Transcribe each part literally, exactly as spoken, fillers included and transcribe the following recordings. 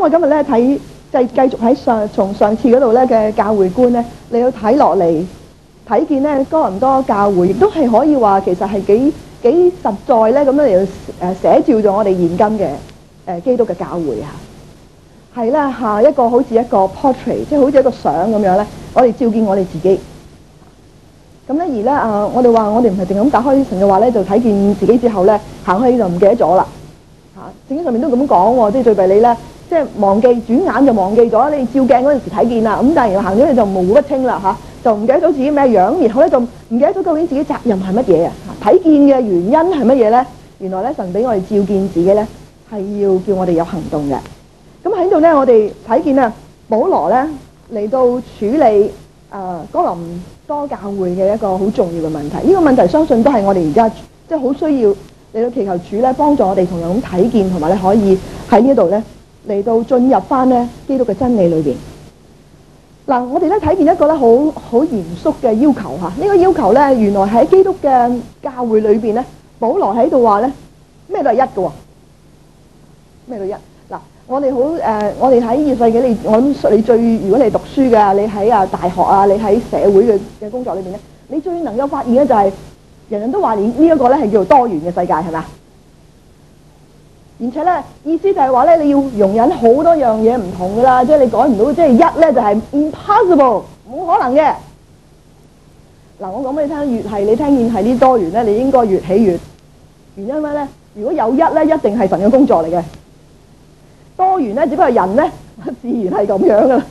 我今日咧睇就繼續喺上從上次嗰度咧嘅教會觀咧，你要睇落嚟睇見咧哥林多教會亦都係可以話其實係幾幾實在咧咁樣嚟到誒寫照咗我哋現今嘅誒基督嘅教會啊，係啦嚇一個好似一個 portrait， 即係好似一個相咁樣咧，我哋照見我哋自己。咁咧而咧啊，我哋話我哋唔係淨係咁打開神嘅話咧，就睇見自己之後咧行開就唔記得咗啦嚇。聖經上面都咁講喎，即係最弊你咧。即係忘記，轉眼就忘記咗。你照鏡嗰陣時睇見啦，咁但係行咗你就模糊不清啦嚇，就唔記得咗自己咩樣，然後咧就唔記得咗究竟自己責任係乜嘢啊？睇見嘅原因係乜嘢咧？原來咧神俾我哋照見自己咧，係要叫我哋有行動嘅。咁喺度咧，我哋睇見啊，保羅咧嚟到處理誒、呃、哥林多教會嘅一個好重要嘅問題。呢、這個問題相信都係我哋而家即係好需要嚟到祈求主咧幫助我哋同樣咁睇見，同埋咧可以喺呢度咧。嚟到進入翻咧基督嘅真理裏邊，嗱，我哋咧睇見一個咧好好嚴肅嘅要求嚇。呢、這個要求咧，原來喺基督嘅教會裏邊咧，保羅喺度話咧咩都係一嘅喎，咩都一。嗱，我哋好誒，我哋喺二世紀，你我諗你最如果你係讀書嘅，你喺啊大學啊，你喺社會嘅嘅工作裏邊咧，你最能夠發現咧就係、是、人人都話你呢一個咧係叫做多元嘅世界，係咪啊？而且咧，意思就係話咧，你要容忍好多樣嘢唔同噶啦，即係你改唔到，即係一咧就係 impossible， 冇可能嘅。嗱，我講俾你聽，越係你聽見係啲多元咧，你應該越喜悅。原因咩咧？如果有一咧，一定係神嘅工作嚟嘅。多元咧，只不過人咧，自然係咁樣噶啦。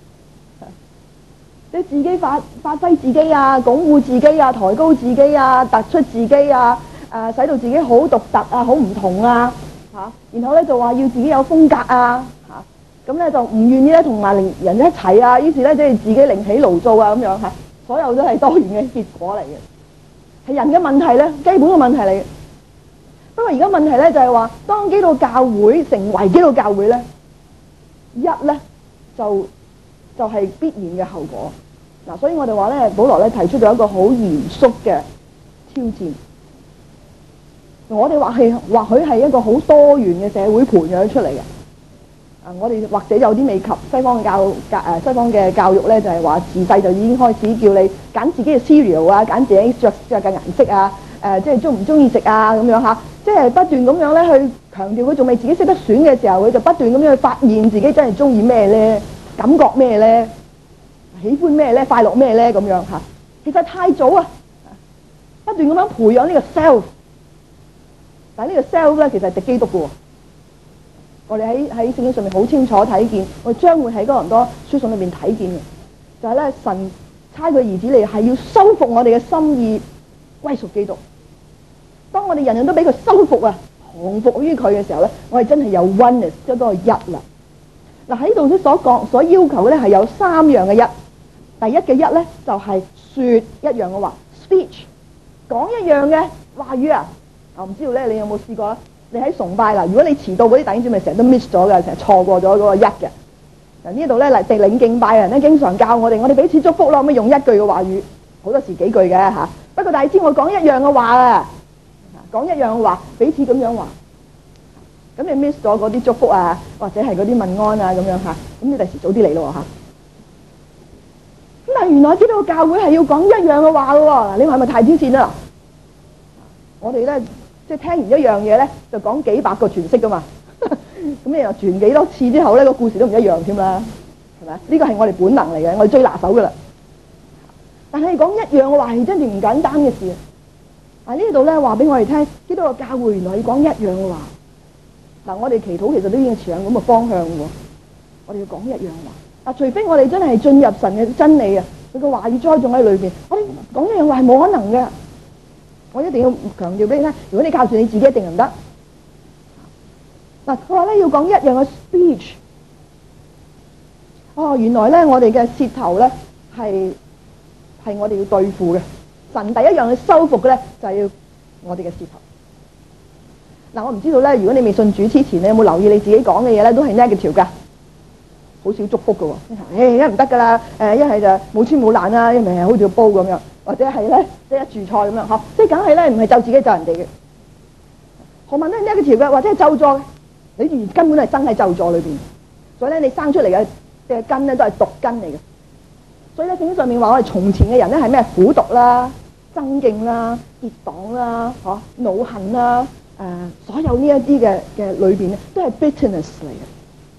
你自己發發揮自己啊，鞏固自己啊，抬高自己啊，突出自己啊，誒、呃，使到自己好獨特啊，好唔同啊。嚇，然後咧就話要自己有風格啊，嚇，咁咧就唔願意咧同埋人一齊啊，於是咧即係自己另起爐灶啊咁樣嚇，所有都係多元嘅結果嚟嘅，係人嘅問題咧，基本嘅問題嚟嘅。不過而家問題咧就係話，當基督教會成為基督教會咧，一咧就就係必然嘅後果。嗱，所以我哋話咧，保羅咧提出咗一個好嚴肅嘅挑戰。我哋話係或許係一個好多元嘅社會培養出嚟嘅。啊，我哋或者有啲未及西方嘅教教誒西方嘅教育咧，就係話自細就已經開始叫你揀自己嘅 cereal 啊，揀自己着着嘅顏色啊，誒即係中唔中意食啊咁樣嚇，即係不斷咁樣咧去強調佢仲未自己識得選嘅時候，佢就不斷咁樣去發現自己真係中意咩咧，感覺咩咧，喜歡咩咧，快樂咩咧咁樣嚇。其實太早啊，不斷咁樣培養呢個 self。但係呢個 self 咧，其實係敵基督嘅喎。我哋喺喺聖經上面好清楚睇見，我哋將會喺哥林多書信裏邊睇見嘅，就係咧神差佢兒子嚟係要修復我哋嘅心意，歸屬基督。當我哋人人都俾佢修復啊，降服於佢嘅時候咧，我哋真係有 oneness， 即係嗰個一啦。嗱，喺度所講所要求嘅咧係有三樣嘅一。第一嘅一咧就係、是、説一樣嘅話 ，speech， 講一樣嘅話語啊。我唔知道咧，你有冇試過？你喺崇拜啦，如果你遲到嗰啲弟兄姊妹成日都 miss 咗嘅，成日錯過咗嗰個一嘅。嗱，呢度咧嚟地領敬拜嘅人咧，經常教我哋，我哋彼此祝福咯，咁用一句嘅話語，好多時幾句嘅嚇。不過大知我講一樣嘅話啊，講一樣嘅話，彼此咁樣話。咁你 miss 咗嗰啲祝福啊，或者係嗰啲問安啊咁樣嚇，咁你第時早啲嚟咯嚇。咁但係原來知道教會係要講一樣嘅話嘅喎，你話係咪太黐線啊？我哋咧。即係聽完一樣嘢咧，就講幾百個詮釋噶嘛，咁你又傳幾多次之後咧，個故事都唔一樣添啦，係咪？呢個係我哋本能嚟嘅，我哋最拿手噶啦。但係講一樣嘅話係真正唔簡單嘅事啊！呢度咧話俾我哋聽，基督教教會原來要講一樣嘅話。嗱，我哋祈禱其實都已經朝向咁嘅方向喎，我哋要講一樣話。嗱，除非我哋真係進入神嘅真理啊，佢個話語栽種喺裏邊，我哋講一樣話係冇可能嘅。我一定要強調俾你聽，如果你靠住你自己一定唔得。嗱，佢話咧要講一樣嘅 speech。哦，原來咧我哋嘅舌頭咧係係我哋要對付嘅。神第一樣去修復嘅咧就係要我哋嘅舌頭。嗱，我唔知道咧，如果你未信主之前，你有冇留意你自己講嘅嘢咧都係 negative 㗎，好少祝福㗎喎。誒，一唔得㗎啦，誒一係就冇穿冇爛啦，一咪係好似個煲咁樣。或者係咧，即係一住菜咁樣，嗬，即係梗係咧，唔係咒自己咒人哋嘅。何問咧呢一條嘅，或者係咒詛嘅，你根本係生喺咒詛裏邊。 所以咧你生出嚟嘅嘅根咧都係毒根嚟嘅。所以咧聖經上面話我哋從前嘅人咧係咩苦毒啦、爭競啦、結黨啦、嗬惱恨啦，誒、呃、所有呢一啲嘅嘅裏邊咧都係 bitterness 嚟嘅。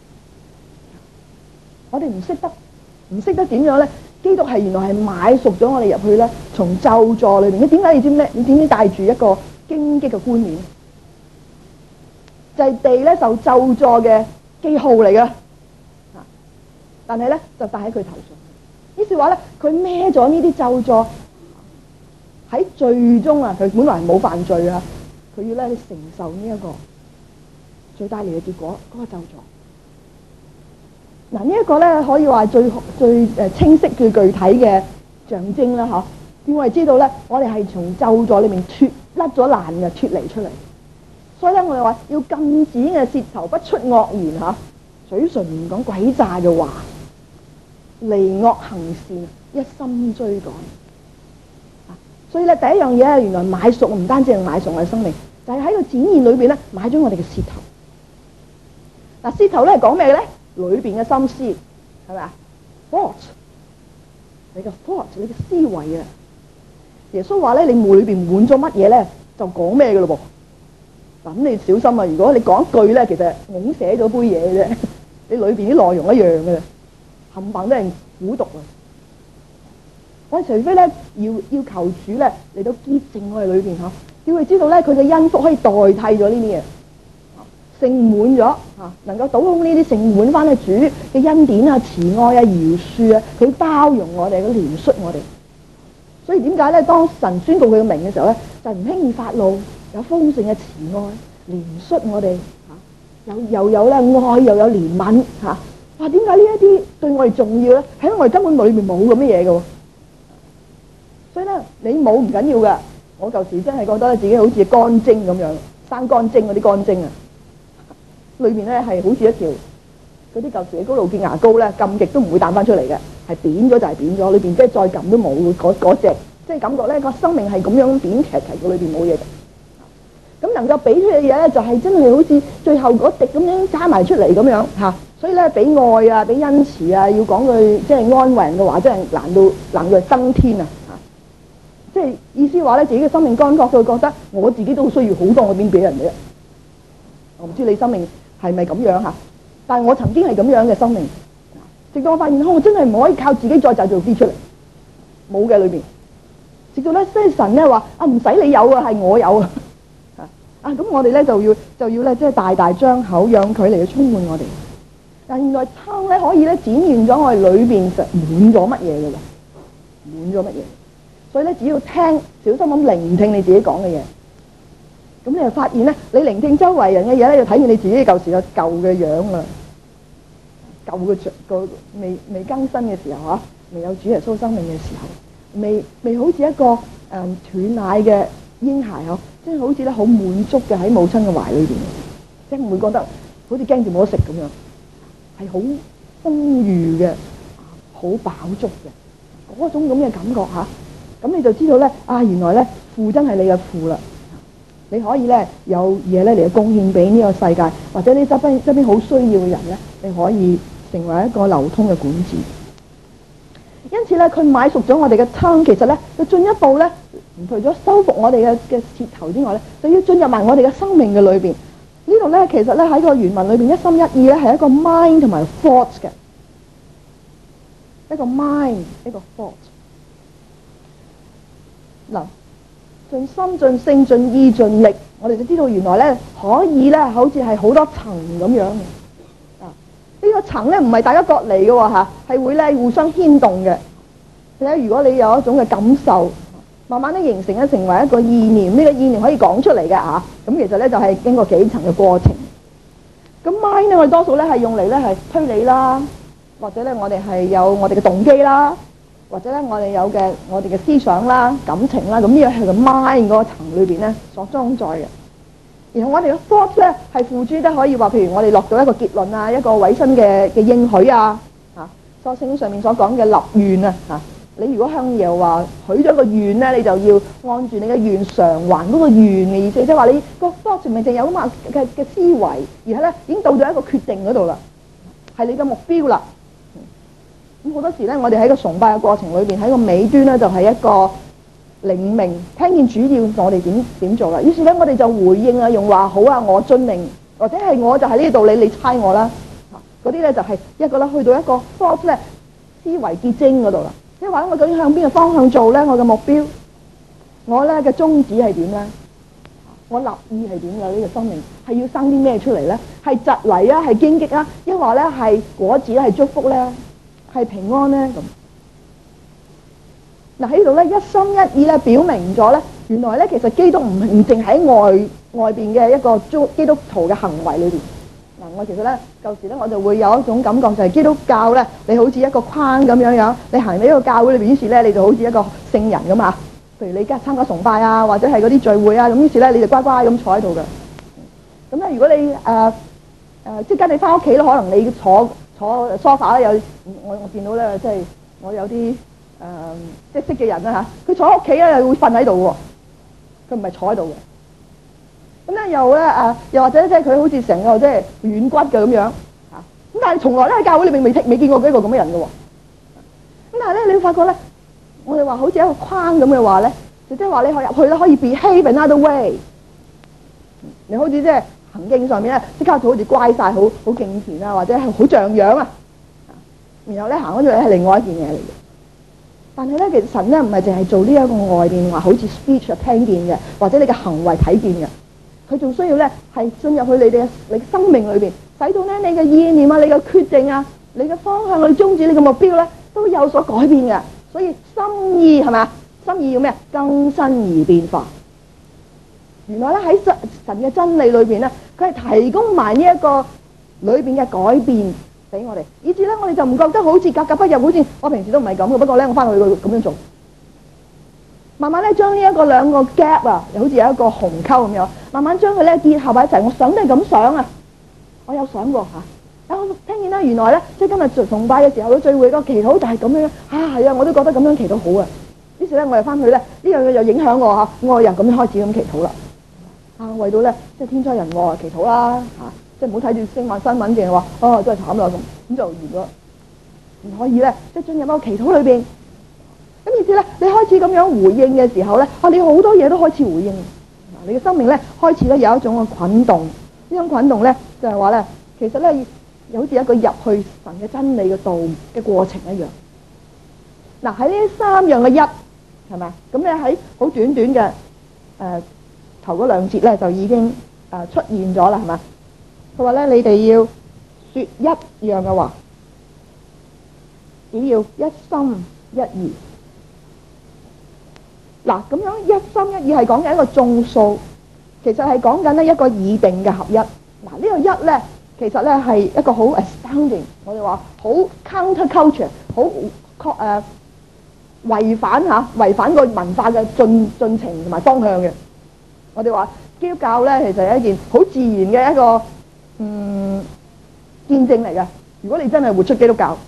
我哋唔識得唔識得點樣咧？基督係原來係買贖咗我哋入去咧，從咒詛裏邊。你點解你知咩？你點解帶住一個荊棘嘅冠冕？就係、是、地咧受咒詛嘅記號嚟嘅。但係咧就戴喺佢頭上。於是話咧，佢孭咗呢啲咒詛喺罪中啊！佢本來係冇犯罪啊，佢要咧承受呢一個最帶嚟嘅結果，嗰、那個咒詛。嗱，呢一個咧可以話最最誒清晰、最具體嘅象徵啦，嗬！叫我哋知道咧，我哋係從咒詛裏面脫甩咗難嘅脫離出嚟。所以咧，我哋話要禁止嘅舌頭不出惡言嚇，嘴唇唔講詭詐嘅話，離惡行善，一心追趕。所以咧，第一樣嘢原來買贖唔單止係買贖我哋生命，就係喺個展現裏邊咧買咗我哋嘅舌頭。嗱，舌頭咧係講咩嘅咧？裏邊嘅心思係咪啊 ？thought， 你嘅 thought， 你嘅思維啊！耶穌話咧，你裏邊滿咗乜嘢咧，就講咩嘅咯噃。咁你小心啊！如果你講一句咧，其實懵寫咗杯嘢嘅啫，你裏邊啲內容一樣嘅，冚唪唥都係苦毒啊！我哋除非咧要要求主咧嚟到潔淨我哋裏邊嗬，叫佢知道咧佢嘅恩福可以代替咗呢啲嘢。盛滿咗嚇，能夠倒空呢啲盛滿翻去主嘅恩典啊、慈愛啊、饒恕啊，佢包容我哋，佢憐恤我哋。所以點解咧？當神宣告佢嘅名嘅時候咧，就唔輕易發怒，有豐盛嘅慈愛、憐恤我哋嚇，有又有咧愛又有憐憫嚇。哇！點解呢一啲對我哋重要咧？係因為我哋根本裏面冇咁嘅嘢嘅喎。所以咧，你冇唔緊要㗎。我舊時真係覺得自己好似乾精咁樣，生乾精嗰啲乾精啊！裏面咧係好似一條嗰啲舊時嘅高露潔牙膏咧，撳極都唔會彈翻出嚟嘅，係扁咗就係扁咗，裏邊即係再撳都冇嗰嗰隻，即係感覺咧個生命係咁樣扁騎騎，個裏邊冇嘢嘅。咁能夠俾出嘅嘢咧，就係真係好似最後嗰滴咁樣揸埋出嚟咁樣嚇。所以咧，俾愛啊，俾恩慈啊，要講句即係安慰人嘅話，真係難到難到登天啊！嚇，即係意思話咧，自己嘅生命乾涸，佢覺得我自己都需要好多，我點俾人哋啊？我唔知你生命係咪咁樣嚇？但係我曾經係咁樣嘅生命，直到我發現，我真係唔可以靠自己再製造啲出嚟，冇嘅裏邊。直到咧，即係神咧話啊，唔使你有啊，係我有啊。啊，咁我哋咧就要就要咧，即係大大張口，讓佢嚟去充滿我哋。但原來撐咧可以咧展現咗我哋裏邊實滿咗乜嘢嘅啦，滿咗乜嘢。所以咧，只要聽，小心咁聆聽你自己講嘅嘢。咁你就發現咧，你聆聽周圍人嘅嘢咧，就睇見你自己舊時嘅舊嘅樣啦，舊嘅個未未更新嘅時候嚇，未有主耶穌生命嘅時候，未未好似一個誒、嗯、斷奶嘅嬰孩嗬，即係好似咧好滿足嘅喺母親嘅懷裏邊，即係唔會覺得好似驚住冇得食咁樣，係好豐裕嘅，好飽足嘅嗰種咁嘅感覺嚇。咁你就知道咧，啊原來咧父真係你嘅父啦。你可以咧有嘢咧嚟貢獻俾呢個世界，或者你側邊側邊好需要嘅人咧，你可以成為一個流通嘅管子。因此咧，佢買贖咗我哋嘅湯，其實咧，佢進一步咧，除咗修復我哋嘅嘅舌頭之外咧，就要進入埋我哋嘅生命嘅裏邊。呢度咧，其實咧喺個原文裏邊一心一意咧係一個 mind 同埋 thought 嘅，一個 mind 一個 thought。嗱。盡心盡性盡意盡力，我哋就知道原來咧可以咧，好似係好多層咁樣嘅。啊，呢個層咧唔係大家割離嘅喎嚇，係會咧互相牽動嘅。睇如果你有一種嘅感受，慢慢咧形成咧成為一個意念，呢個意念可以講出嚟嘅嚇。咁其實咧就係經過幾層嘅過程。咁 mind 咧我哋多數咧係用嚟咧係推理啦，或者咧我哋係有我哋嘅動機啦。或者咧，我哋有嘅我哋嘅思想啦、感情啦，咁呢個係個 mind 嗰個層裏邊咧所裝載嘅。然後我哋嘅 thought 咧係付諸得可以話，譬如我哋落到一個結論啊，一個委身嘅嘅應許啊，嚇，所聖經上面所講嘅立願啊，嚇，你如果向耶和華許咗個願咧，你就要按住你嘅願償還嗰個願嘅意思，即係話你個 thought 明明淨有咁嘅嘅嘅思維，而係咧已經到咗一個決定嗰度啦， 係你嘅目標啦。咁好多時咧，我哋喺個崇拜嘅過程裏邊，喺個尾端咧就係一個領命，聽見主要我哋點點做啦。於是咧，我哋就回應啊，用話好啊，我遵命，或者係我就係呢度，你你猜我啦。嗰啲咧就係一個咧去到一個 thought 咧思維結晶嗰度啦。即係話我究竟向邊個方向做咧？我嘅目標，我咧嘅宗旨係點咧？我立意係點嘅？呢個生命係要生啲咩出嚟咧？係蒺藜啊，係荊棘啊，抑或咧係果子，係祝福咧，係平安咧？咁嗱喺度咧，一心一意咧表明咗咧，原來咧其實基督唔唔淨喺外外邊嘅一個基基督徒嘅行為裏邊。嗱，我其實咧舊時咧我就會有一種感覺，就係基督教咧，你好似一個框咁樣樣，你行喺呢個教會裏邊，於是咧你就好似一個聖人咁啊。譬如你而家參加崇拜啊，或者係嗰啲聚會啊，咁於是咧你就乖乖咁坐喺度嘅。咁咧如果你誒誒、呃呃、即係跟你翻屋企咧，可能你坐坐梳化咧有我我見到咧，即係我有啲誒、呃、即係識嘅人啦嚇，佢坐喺屋企咧又會瞓喺度喎，佢唔係坐喺度嘅。咁咧又咧誒，又或者即係佢好似成個即係軟骨嘅咁樣嚇，咁但係從來咧喺教會裏面未未見過幾個咁嘅人嘅喎。咁但係咧你會發覺咧，我哋話好似一個框咁嘅話咧，就即係話你可入去咧可以 behave another way。你好似即係行徑上面咧，即刻就好似乖晒，好好敬虔啊，或者係好像樣啊。然後咧行咗出嚟係另外一件嘢嚟嘅。但係咧，其實神咧唔係淨係做呢一個外邊話好似 speech 聽見嘅，或者你嘅行為睇見嘅。佢仲需要咧係進入去你哋嘅你生命裏邊，使到咧你嘅意念啊、你嘅決定啊、你嘅方向、你宗旨、你嘅目標咧都有所改變嘅。所以心意係咪啊？心意要咩？更新而變化。原來咧喺神神嘅真理裏邊咧，佢係提供埋呢一個裏邊嘅改變俾我哋，以至咧我哋就唔覺得好似格格不入，好似我平時都唔係咁嘅。不過咧，我翻去咁樣做。慢慢咧將呢一個兩個 gap 啊，好似有一個鴻溝咁樣，慢慢將佢咧結合喺一齊。我想都係咁想啊，我有想過嚇。啊，我聽見啦，原來咧即係今日崇拜嘅時候嘅聚會個祈禱就係咁樣啊，係啊，我都覺得咁樣祈禱好啊。於是咧我又翻去咧呢樣嘢又影響我嚇，我又咁樣開始咁祈禱啦。啊，為到咧即係天災人禍祈禱啦嚇，即係唔好睇住新聞新聞淨係話哦真係慘啦咁，咁就完咗。唔可以咧即係進入嗰個祈禱裏邊。咁意思咧，你開始咁樣回應嘅時候咧，啊，你好多嘢都開始回應，你嘅生命咧開始咧有一種嘅滾動，呢種滾動咧就係話咧，其實咧好似一個入去神嘅真理嘅道嘅過程一樣。嗱喺呢三樣嘅一係咪？咁咧喺好短短嘅誒、呃、頭嗰兩節咧就已經誒、呃、出現咗啦，係嘛？佢話咧你哋要說一樣嘅話，只要一心一意。嗱，咁樣一心一意係講緊一個眾數，其實係講緊呢一個擬定嘅合一。嗱，呢個一咧，其實咧係一個好 astounding，我哋話好 counter culture，好確誒違反嚇違反個文化嘅進進程同埋方向嘅。我哋話基督教咧，其實係一件好自然嘅一個嗯見證嚟嘅。如果你真係活出基督教，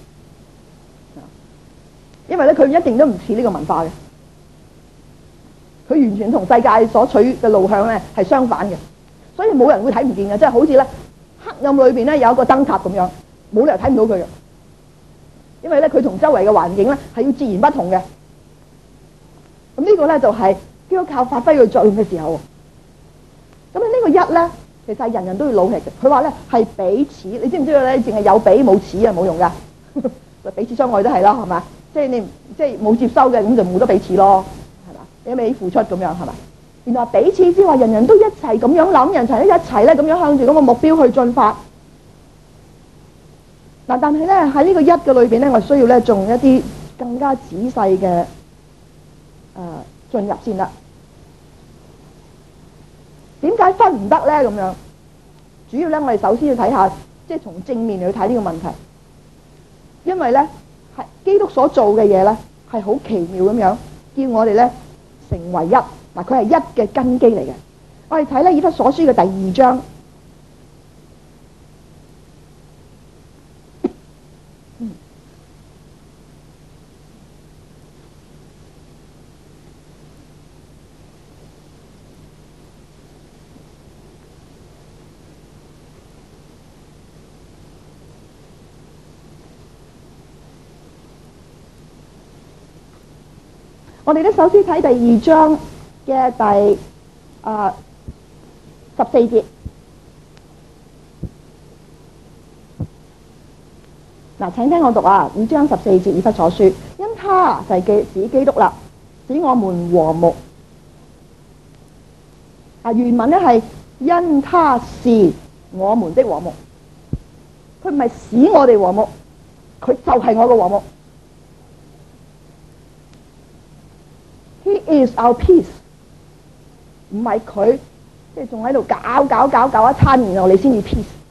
因為咧佢一定都唔似呢個文化嘅。佢完全同世界所取嘅路向咧係相反嘅，所以冇人會睇唔見嘅，即係好似咧黑暗裏邊咧有一個燈塔咁樣，冇理由睇唔到佢嘅，因為咧佢同周圍嘅環境咧係要截然不同嘅。咁呢個咧就係基督教發揮佢作用嘅時候。咁呢個一咧，其實係人人都要努力嘅。佢話咧係彼此，你知唔知道咧？淨係有彼冇此啊，冇用噶，彼此相愛都係啦，係嘛？即係你即係冇接收嘅，咁就冇得彼此咯。你咪付出咁樣係咪？原來彼此之話，人人都一齊咁樣諗，人齊一齊咧咁樣向住嗰個目標去進發。嗱，但係咧喺呢個一嘅裏邊咧，我需要咧仲一啲更加仔細嘅誒進入先得。點解分唔得咧？咁樣主要咧，我哋首先要睇下，即係從正面去睇呢個問題。因為咧係基督所做嘅嘢咧係好奇妙咁樣，叫我哋咧成為一。嗱，佢係一嘅根基嚟嘅。我哋睇咧以弗所書嘅第二章。嗯。 我哋咧首先睇第二章嘅第啊十四節。嗱，請聽我讀啊，二章十四節以弗所書，因他就係基指基督啦，使我們和睦。啊，原文咧係因他是我們的和睦，佢唔係使我哋和睦，佢就係我嘅和睦。He is our peace， 唔係佢即係仲喺度搞搞搞搞一餐，然後你先至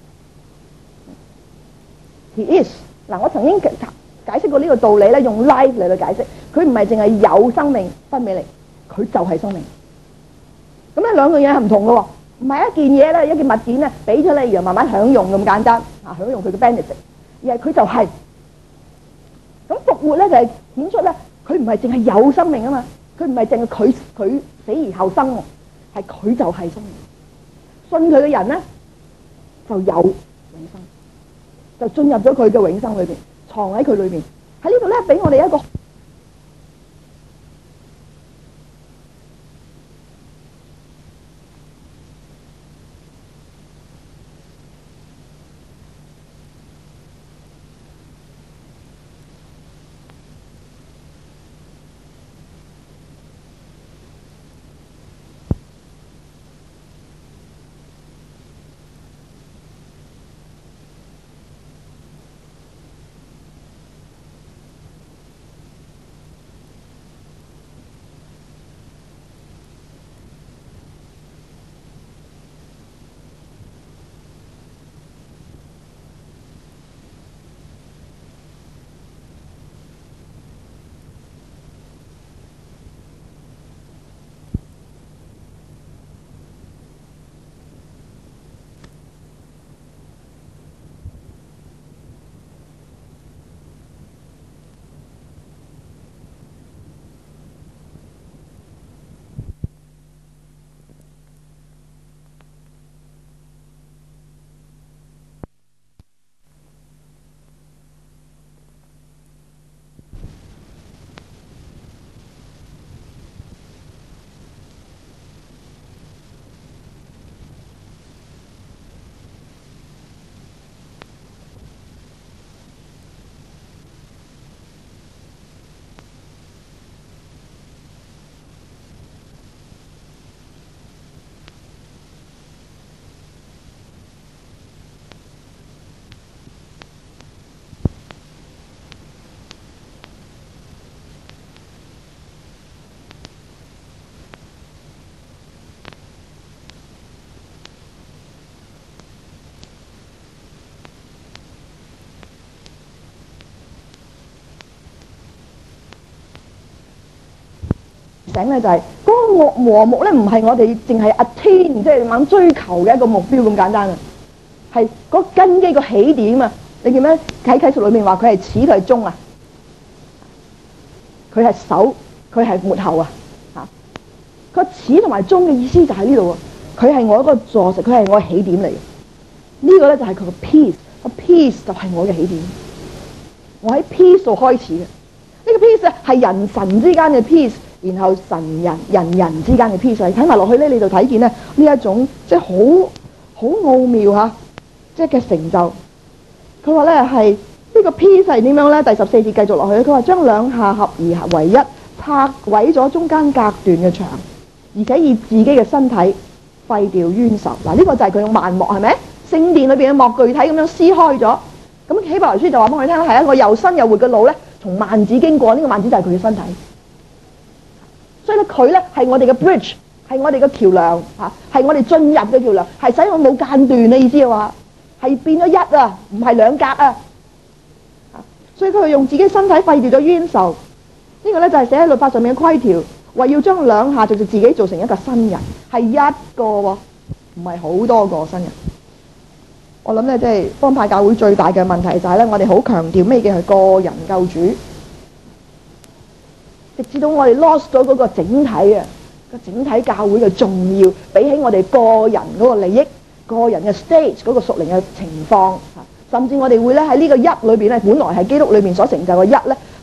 peace。He is。嗱，我曾經解解釋過呢個道理咧，用 life 嚟到解釋，佢唔係淨係有生命分俾你，佢就係生命。咁咧兩樣嘢係唔同嘅喎，唔係一件嘢咧，一件物件咧俾咗你，然後慢慢享用咁簡單啊，享用佢嘅 benefit，而係佢就係、是。咁復活咧就係顯出咧，佢唔係淨係有生命啊嘛，佢唔係淨係佢佢死而後生喎，係佢就係生命。信佢嘅人咧就有永生。就進入咗佢嘅永生裏邊，藏喺佢裏邊。喺呢度咧，俾我哋一個。醒咧就係嗰個和睦咧，唔係我哋淨係 attain， 即係猛追求嘅一個目標咁簡單啊，係個根基個起點啊！你見咩？喺啟示裏面話佢係始，佢係終啊，佢係首，佢係末後啊！嚇，個始同埋終嘅意思就喺呢度啊！佢係我一個座石，佢係我嘅起點嚟嘅。呢個咧就係佢個 peace，個 peace 就係我嘅起點。我喺 peace 度開始嘅，呢個 peace 咧係人神之間嘅 peace。然後神人人人之間嘅 peace， 睇埋落去咧，你就睇見咧呢一種即係好好奧妙嚇，即係嘅成就。佢話咧係呢個 peace 係點樣咧？第十四節繼續落去，佢話將兩下合而為一，拆毀咗中間隔斷嘅牆，而且以自己嘅身體廢掉冤仇。嗱，呢個就係佢嘅幔幕，係咪？聖殿裏邊嘅幕具體咁樣撕開咗。咁希伯來書就話俾我哋聽，係一個又新又活嘅路咧，從幔子經過，呢、這個幔子就係佢嘅身體。所以咧，佢咧係我哋嘅 bridge， 係我哋嘅橋梁嚇，係我哋進入嘅橋梁，係使我冇間斷嘅意思嘅話，係變咗一啊，唔係兩格啊。所以佢用自己身體廢掉咗冤仇，這個、呢個咧就係、是、寫喺律法上面嘅規條，話要將兩下就自己做成一個新人，係一個喎，唔係好多個新人。我諗咧，即係方派教會最大嘅問題就係咧，我哋好強調咩嘅係個人救主。直至到我哋 lost 咗嗰個整體啊，個整體教會嘅重要，比起我哋個人嗰個利益、個人嘅 stage 嗰個屬靈嘅情況，甚至我哋會咧喺呢個一裏邊咧，本來係基督裏面所成就嘅一咧，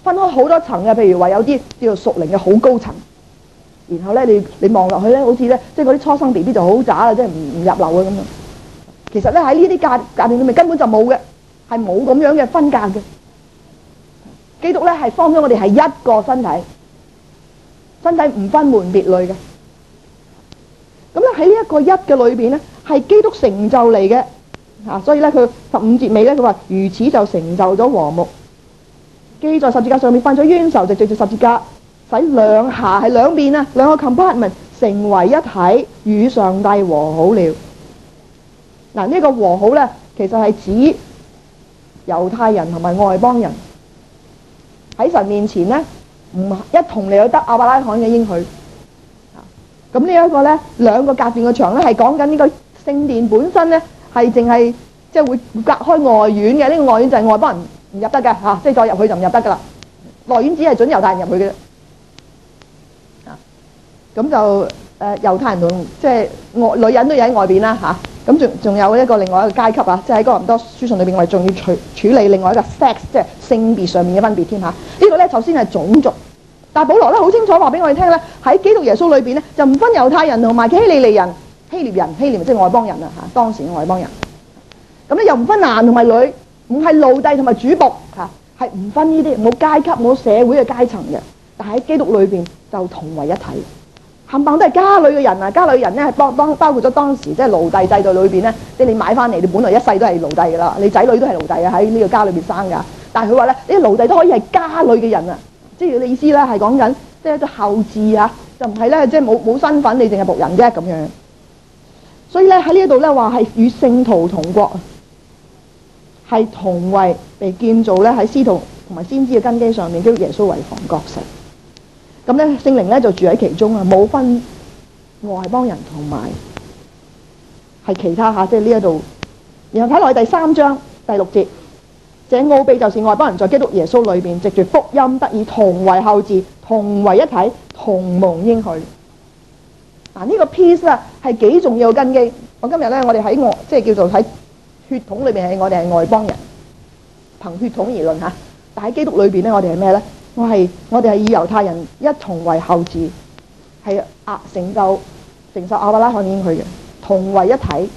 分開好多層嘅，譬如話有啲叫做屬靈嘅好高層，然後咧你你望落去咧，好似咧即係嗰啲初生 B B 就好渣啦，即係唔唔入流啊咁樣。其實咧喺呢啲界界定裏面根本就冇嘅，係冇咁樣嘅分隔嘅。基督咧係放咗我哋係一個身體，身體唔分門別類嘅。咁咧喺呢一個一嘅裏邊咧，係基督成就嚟嘅啊！所以咧佢十五節尾咧佢話如此就成就咗和睦。基在十字架上面犯咗冤仇，就藉住十字架使兩下係兩邊啊兩個 compartment 成為一體，與上帝和好了。嗱，呢個和好咧，其實係指猶太人同埋外邦人喺神面前咧，唔一同嚟到得亞伯拉罕嘅應許。咁呢一個咧，兩個隔斷嘅牆咧，係講緊呢個聖殿本身咧，係淨係即係會隔開外院嘅。呢個外院就係外邦人唔入得嘅嚇，即係再入去就唔入得噶啦。內院只係準猶太人入去嘅啫。啊，咁就誒猶太人同即係外女人都有喺外邊啦嚇。咁仲仲有一個另外一個階級啊，即係喺哥林多書信裏邊，我哋仲要處處理另外一個 sex， 即係性別上面嘅分別添嚇。呢個咧首先係種族，但係保羅咧好清楚話俾我哋聽咧，喺基督耶穌裏邊咧就唔分猶太人同埋希利尼人、希臘人、希臘即係外邦人啊嚇，當時嘅外邦人。咁咧又唔分男同埋女，唔係奴隸同埋主僕嚇，係唔分呢啲，冇階級冇社會嘅階層嘅。但係喺基督裏邊就同為一體。冚唪唥都係家裏嘅人啊！家裏人咧係包包包括咗當時即係奴隸制度裏邊咧，即係你買翻嚟，你本來一世都係奴隸噶啦，你仔女都係奴隸啊！喺呢個家裏邊生噶。但係佢話咧，呢啲奴隸都可以係家裏嘅人啊！即係你意思咧係講緊即係一個後嗣啊，就唔係咧即係冇冇身份，你淨係僕人啫咁樣。所以咧喺呢一度咧話係與聖徒同國，係同為被建造咧喺使徒同埋先知嘅根基上面，叫耶穌為房角石。咁咧聖靈咧就住喺其中啊，冇分外邦人同埋係其他嚇，即係呢一度。然後睇落去第三章第六節，這奧秘就是外邦人在基督耶穌裏邊藉住福音得以同為後嗣，同為一體，同蒙應許。嗱，呢個 piece 啊係幾重要嘅根基。我今日咧我哋喺我即係叫做喺血統裏邊係我哋係外邦人，憑血統而論嚇。但喺基督裏邊咧我哋係咩咧？我係我哋係以猶太人一同為後嗣，係啊成就承受亞伯拉罕應許嘅，同為一體，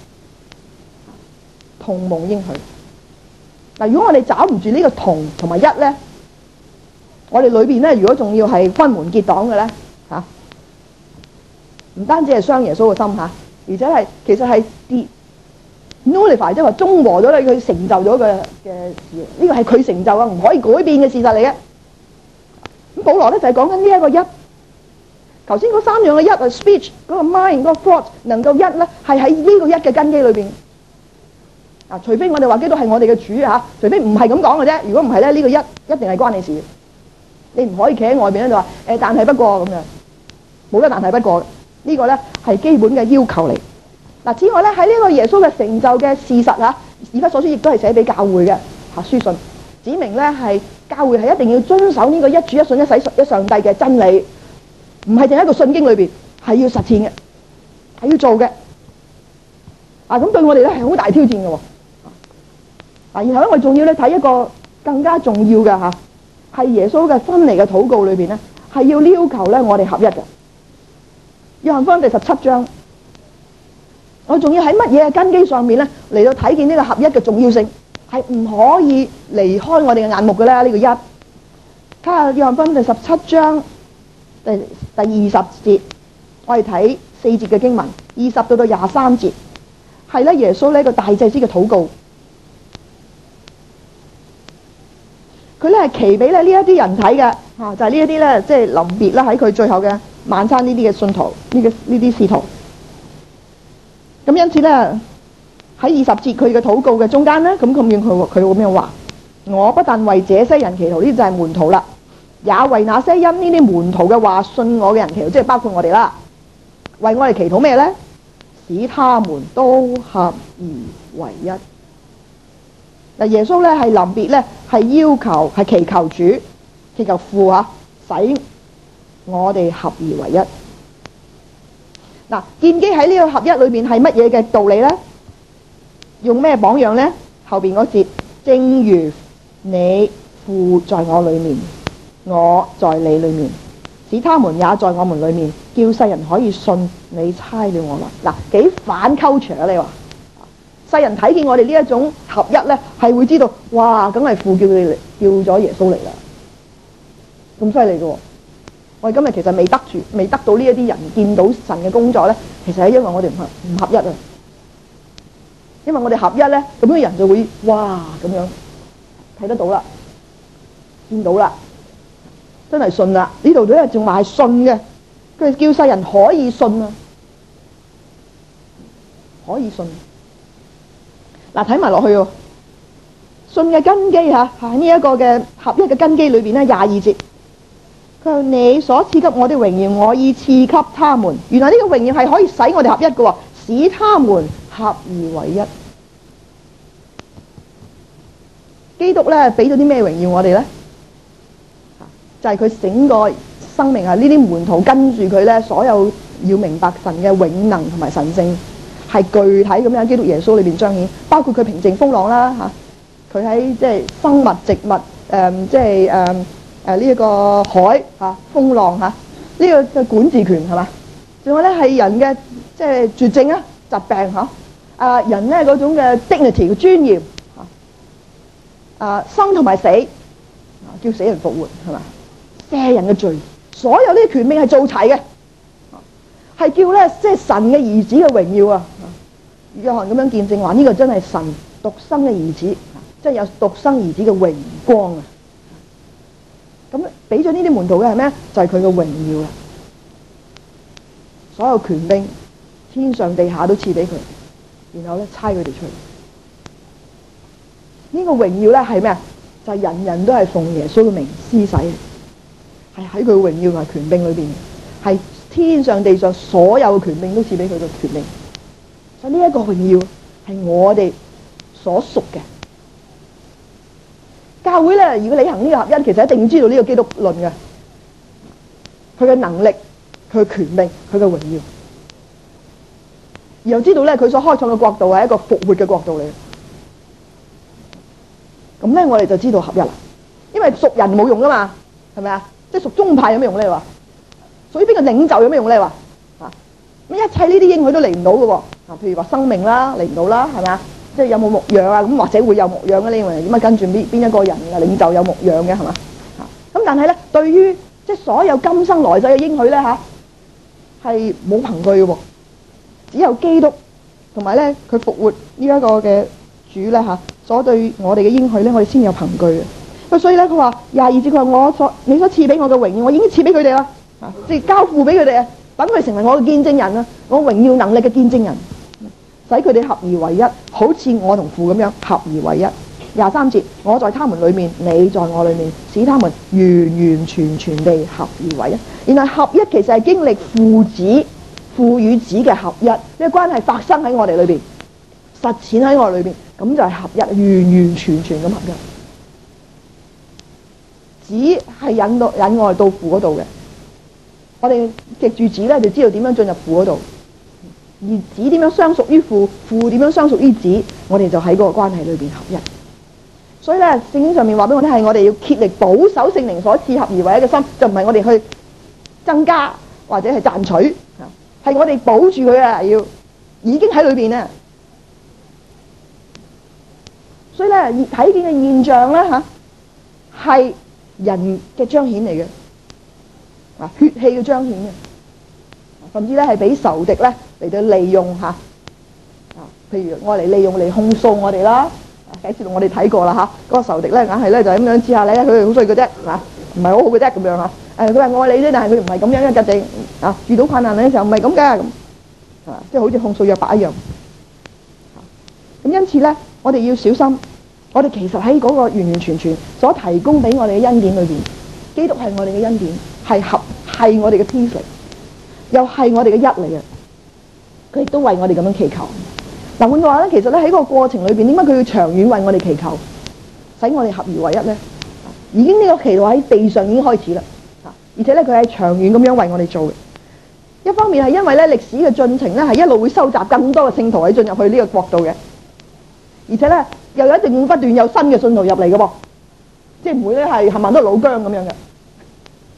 同蒙應許。嗱，如果我哋找唔住呢個同同埋一咧，我哋裏邊咧如果仲要係分門結黨嘅咧嚇，唔單止係傷耶穌嘅心嚇，而且係其實係啲 nullify 即係話中和咗你佢成就咗嘅嘅事，呢個係佢成就啊，唔可以改變嘅事實嚟嘅。咁保羅咧就係講緊呢一個一，頭先嗰三樣嘅一啊 ，speech 嗰個 mind 嗰個 thought 能夠一咧，係喺呢個一嘅根基裏邊。啊，除非我哋話基督係我哋嘅主嚇，除非唔係咁講嘅啫。如果唔係咧，呢個一一定係關你事。你唔可以企喺外邊咧就話誒，但係不過咁樣，冇得但係不過。呢個咧係基本嘅要求嚟。嗱，此外咧喺呢個耶穌嘅成就嘅事實嚇，以弗所書亦都係寫俾教會嘅嚇書信，指明咧係。教會係一定要遵守呢個一主一信一洗一上帝嘅真理，唔係淨喺個信經裏邊，係要實踐嘅，係要做嘅。啊，咁對我哋咧係好大挑戰嘅喎。啊，然後咧我哋仲要咧睇一個更加重要嘅嚇，係耶穌嘅分離嘅禱告裏邊咧，係要要求咧我哋合一嘅。約翰福音第十七章，我仲要喺乜嘢嘅根基上面咧嚟到睇見呢個合一嘅重要性。係唔可以離開我哋嘅眼目嘅咧？呢個一，睇下約翰福音第十七章第第二十節，我哋睇四節嘅經文，二十到到廿三節，係咧耶穌呢個大祭司嘅禱告，佢咧係祈俾咧呢一啲人睇嘅嚇，就係呢一啲咧即係臨別啦喺佢最後嘅晚餐呢啲嘅信徒，呢個呢啲使徒，咁因此咧。喺二十節佢嘅禱告嘅中間咧，咁咁樣佢佢咁樣話：我不但為這些人祈禱，呢就係門徒啦，也為那些因呢啲門徒嘅話信我嘅人祈禱，即係包括我哋啦。為我哋祈禱咩咧？使他們都合而為一。嗱，耶穌咧係臨別咧係要求係祈求主，祈求父嚇使我哋合而為一。嗱，建基喺呢個合一裏邊係乜嘢嘅道理咧？用咩榜樣呢？後邊嗰節，正如你父在我裏面， 我在你裏面，使他們也在我們裏面，叫世人可以信你差了我來。嗱，幾反溝場啊！你話世人睇見我哋呢一種合一咧，係會知道，哇，梗係父叫佢叫咗耶穌嚟啦，咁犀利嘅喎！我哋今日其實未得住，未得到呢一啲人見到神嘅工作咧，其實係因為我哋唔合唔合一啊！因為我哋合一咧，咁樣人就會哇咁樣睇得到啦，見到啦，真係信啦！呢度都係仲話係信嘅，佢叫世人可以信啊，可以信。嗱，睇埋落去喎，信嘅根基嚇，喺呢一個嘅合一嘅根基裏邊咧，廿二節，佢話你所賜給我的榮耀，我已賜給他們。原來呢個榮耀係可以使我哋合一嘅喎，使他們合而為一。基督咧俾咗啲咩榮耀我哋咧？就係、是、佢整個生命啊！呢啲門徒跟住佢咧，所有要明白神嘅永能同埋神性。係具體咁樣基督耶穌裏邊彰顯，包括佢平靜風浪啦嚇，佢喺即係生物植物誒，即係誒誒呢一個海嚇、啊、風浪嚇，呢、啊這個嘅管治權係嘛？仲有咧係人嘅即係絕症啊、疾病嚇，啊人咧嗰種嘅 dignity 嘅尊嚴嚇，啊生同埋死，啊叫死人復活係嘛？赦人嘅罪，所有呢啲權柄係做齊嘅。係叫咧，即係神嘅兒子嘅榮耀啊！約翰咁樣見證話，呢、這個真係神獨生嘅兒子，即係有獨生兒子嘅榮光啊！咁俾咗呢啲門徒嘅係咩？就係佢嘅榮耀啦！所有權柄，天上地下都賜俾佢，然後咧差佢哋出去。呢、這個榮耀咧係咩啊？就係、是、人人都係奉耶穌嘅名施洗，係喺佢榮耀同埋權柄裏邊，係。天上地上所有嘅權柄都賜俾佢嘅權柄，所以呢一個榮耀係我哋所屬嘅。教會咧，如果履行呢個合一，其實一定要知道呢個基督論嘅，佢嘅能力、佢嘅權柄、佢嘅榮耀，然後知道咧佢所開創嘅國度係一個復活嘅國度嚟。咁咧，我哋就知道合一啦。因為屬人冇用噶嘛，係咪啊？即係屬宗派有咩用咧？你話？所以邊個領袖有咩用咧？話啊，咁一切呢啲應許都嚟唔到嘅喎。啊，譬如話生命啦，嚟唔到啦，係咪啊？即係有冇牧養啊？咁或者會有牧養嘅，你認為點啊？跟住邊邊一個人嘅領袖有牧養嘅係嘛？啊，咁但係咧，對於即係所有今生來世嘅應許咧嚇，係冇憑據嘅喎。只有基督同埋咧佢復活呢一個嘅主咧嚇，所對我哋嘅應許咧，我哋先有憑據嘅。咁所以咧，佢話廿二節佢話我所你所賜俾我嘅榮耀，我已經賜俾佢哋啦。啊！即係交付俾佢哋啊，等佢成為我嘅見證人啊，我榮耀能力嘅見證人，使佢哋合而為一，好似我同父咁樣合而為一。廿三節，我在他們裏面，你在我裏面，使他們完完全全地合而為一。原來合一其實係經歷父子、父與子嘅合一，呢個關係發生喺我哋裏邊，實踐喺我哋裏邊，咁就係合一，完完全全咁合一。子係引到引我哋到父嗰度嘅。我哋藉住子咧，就知道點樣進入父嗰度；而子點樣相屬於父，父點樣相屬於子，我哋就喺嗰個關係裏邊合一。所以咧，聖經上面話俾我聽，係我哋要竭力保守聖靈所賜合而為一嘅心，就唔係我哋去增加或者係賺取，係我哋保住佢啊！要已經喺裏邊啊！所以咧，睇見嘅現象咧吓，係人嘅彰顯嚟嘅。啊，血氣嘅彰顯嘅，甚至咧係俾仇敵咧嚟到利用吓，啊，譬如我嚟利用嚟控訴我哋啦，解釋到我哋睇過啦吓，嗰、那個仇敵咧硬係咧就咁樣指下你，佢好衰嘅啫，嗱，唔係好好嘅啫咁樣吓，誒，佢話愛你啫，但係佢唔係咁樣嘅格定，啊，遇到困難嘅時候唔係咁嘅，咁，啊，即係好似控訴約伯一樣，咁因此咧，我哋要小心，我哋其實喺嗰個完完全全所提供俾我哋嘅恩典裏邊，基督係我哋嘅恩典。係合係我哋嘅天力，又係我哋嘅一嚟嘅。佢亦都為我哋咁樣祈求。嗱，換句話咧，其實咧喺個過程裏邊，點解佢要長遠為我哋祈求，使我哋合而為一咧？已經呢個祈禱喺地上已經開始啦。而且咧，佢係長遠咁樣為我哋做嘅。一方面係因為咧歷史嘅進程咧係一路會收集更多嘅聖徒喺進入去呢個國度嘅，而且咧又有一定不斷有新嘅信徒入嚟嘅噃，即係唔會咧係冚唪唥都係老姜咁樣嘅。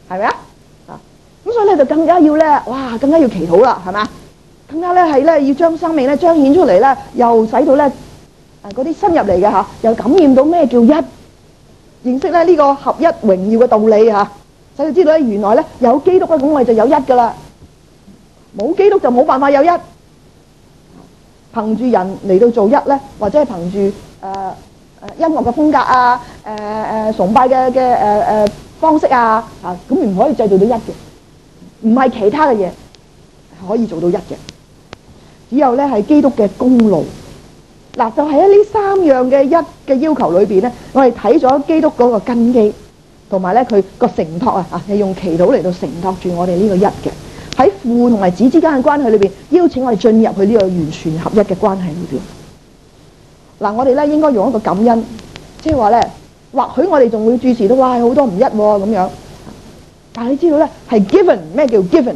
係咪啊？啊，咁所以咧就更加要咧，哇，更加要祈禱啦，係嘛？更加咧係咧要將生命咧彰顯出嚟咧，又使到咧誒嗰啲新入嚟嘅嚇，又感染到咩叫一，認識咧呢個合一榮耀嘅道理嚇，使佢知道咧原來咧有基督咧，咁我哋就有一噶啦，冇基督就冇辦法有一。憑住人嚟到做一咧，或者係憑住誒誒音樂嘅風格啊，誒、呃、誒崇拜嘅嘅誒誒方式啊，啊咁唔可以製造到一嘅，唔係其他嘅嘢可以做到一嘅，只有咧係基督嘅功勞。嗱，就係喺呢三樣嘅一嘅要求裏邊咧，我哋睇咗基督嗰個根基，同埋咧佢個承托啊，啊係用祈禱嚟到承托住我哋呢個一嘅。喺父同埋子之間嘅關係裏邊，邀請我哋進入去呢個完全合一嘅關係裏邊。嗱，我哋咧應該用一個感恩，即係話咧，或許我哋仲會注視到哇好多唔一咁樣，但係你知道咧係 given， 咩叫 given？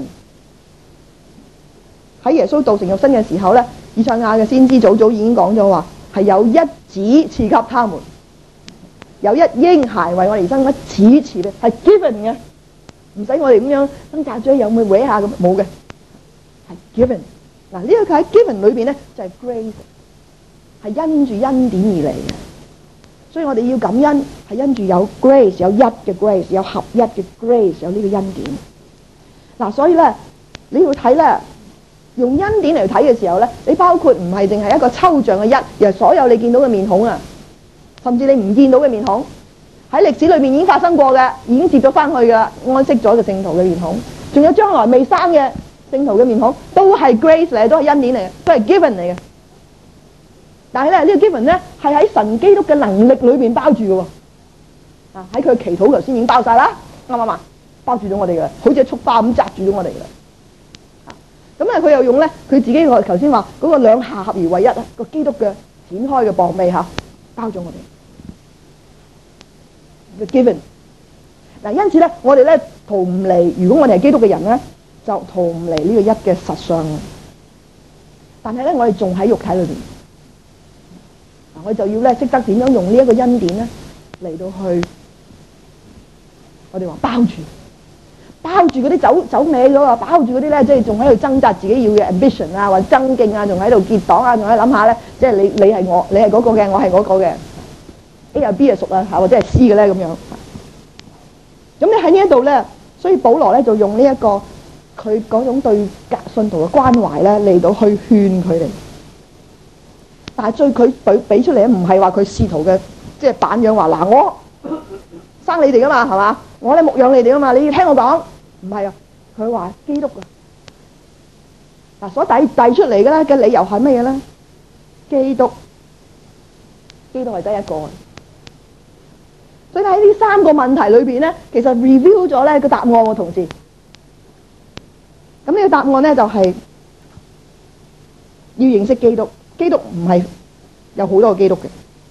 喺耶穌道成肉身嘅時候咧，以賽亞嘅先知早早已經講咗話，係有一子賜給他們，有一嬰孩為我哋生，一子賜嘅係 given 嘅。唔使我哋咁樣掙扎咗有冇搲下咁，冇嘅，係 given。嗱，呢個佢喺 given 裏邊咧就係 grace，係因住恩典而嚟嘅。所以我哋要感恩，係因住有 grace， 有一嘅 grace， 有合一嘅 grace， 有呢個恩典。嗱，所以咧你要睇咧，用恩典嚟睇嘅時候咧，你包括唔係淨係一個抽象嘅一，而係所有你見到嘅面孔啊，甚至你唔見到嘅面孔。喺歷史裏面已經發生過嘅，已經接咗翻去嘅，安息咗嘅聖徒嘅面孔，仲有將來未生嘅聖徒嘅面孔，都係 grace 嚟，都係恩典嚟嘅，都係 given 嚟嘅。但係咧呢、這個 given 咧係喺神基督嘅能力裏邊包住嘅喎，啊喺佢祈禱頭先已經包晒啦，啱唔啱啊？包住咗我哋嘅，好似束花咁紮住咗我哋嘅。啊，咁啊佢又用咧佢自己個頭先話嗰個兩下合而為一啊，個基督嘅展開嘅膀臂嚇包咗我哋。given 嗱，因此咧，我哋咧逃唔嚟。如果我哋係基督嘅人咧，就逃唔嚟呢個一嘅實相。但係咧，我哋仲喺肉體裏邊，嗱，我哋就要咧識得點樣用呢一個恩典咧嚟到去，我哋話包住，包住嗰啲走走歪咗啊，包住嗰啲咧，即係仲喺度掙扎自己要嘅 ambition 啊，或者爭競啊，仲喺度結黨啊，仲喺度諗下咧，即係你你係我，你係嗰個嘅，我係嗰個嘅。A 啊 B 啊熟啊，或者係 C 嘅咧咁樣。咁你喺呢一度咧，所以保羅咧就用呢、這、一個佢嗰種對信徒嘅關懷咧嚟到去勸佢哋。但係最佢俾俾出嚟咧，唔係話佢使徒嘅即係板樣話嗱，我生你哋噶嘛係嘛，我咧牧養你哋噶嘛，你要聽我講。唔係啊，佢話基督啊。嗱，所遞遞出嚟嘅咧嘅理由係乜嘢咧？基督，基督係得一個。所以喺呢三個問題裏邊咧，其實 review 咗咧個答案喎，同事。咁呢個答案咧就係、是、要認識基督。基督唔係有好多個基督嘅。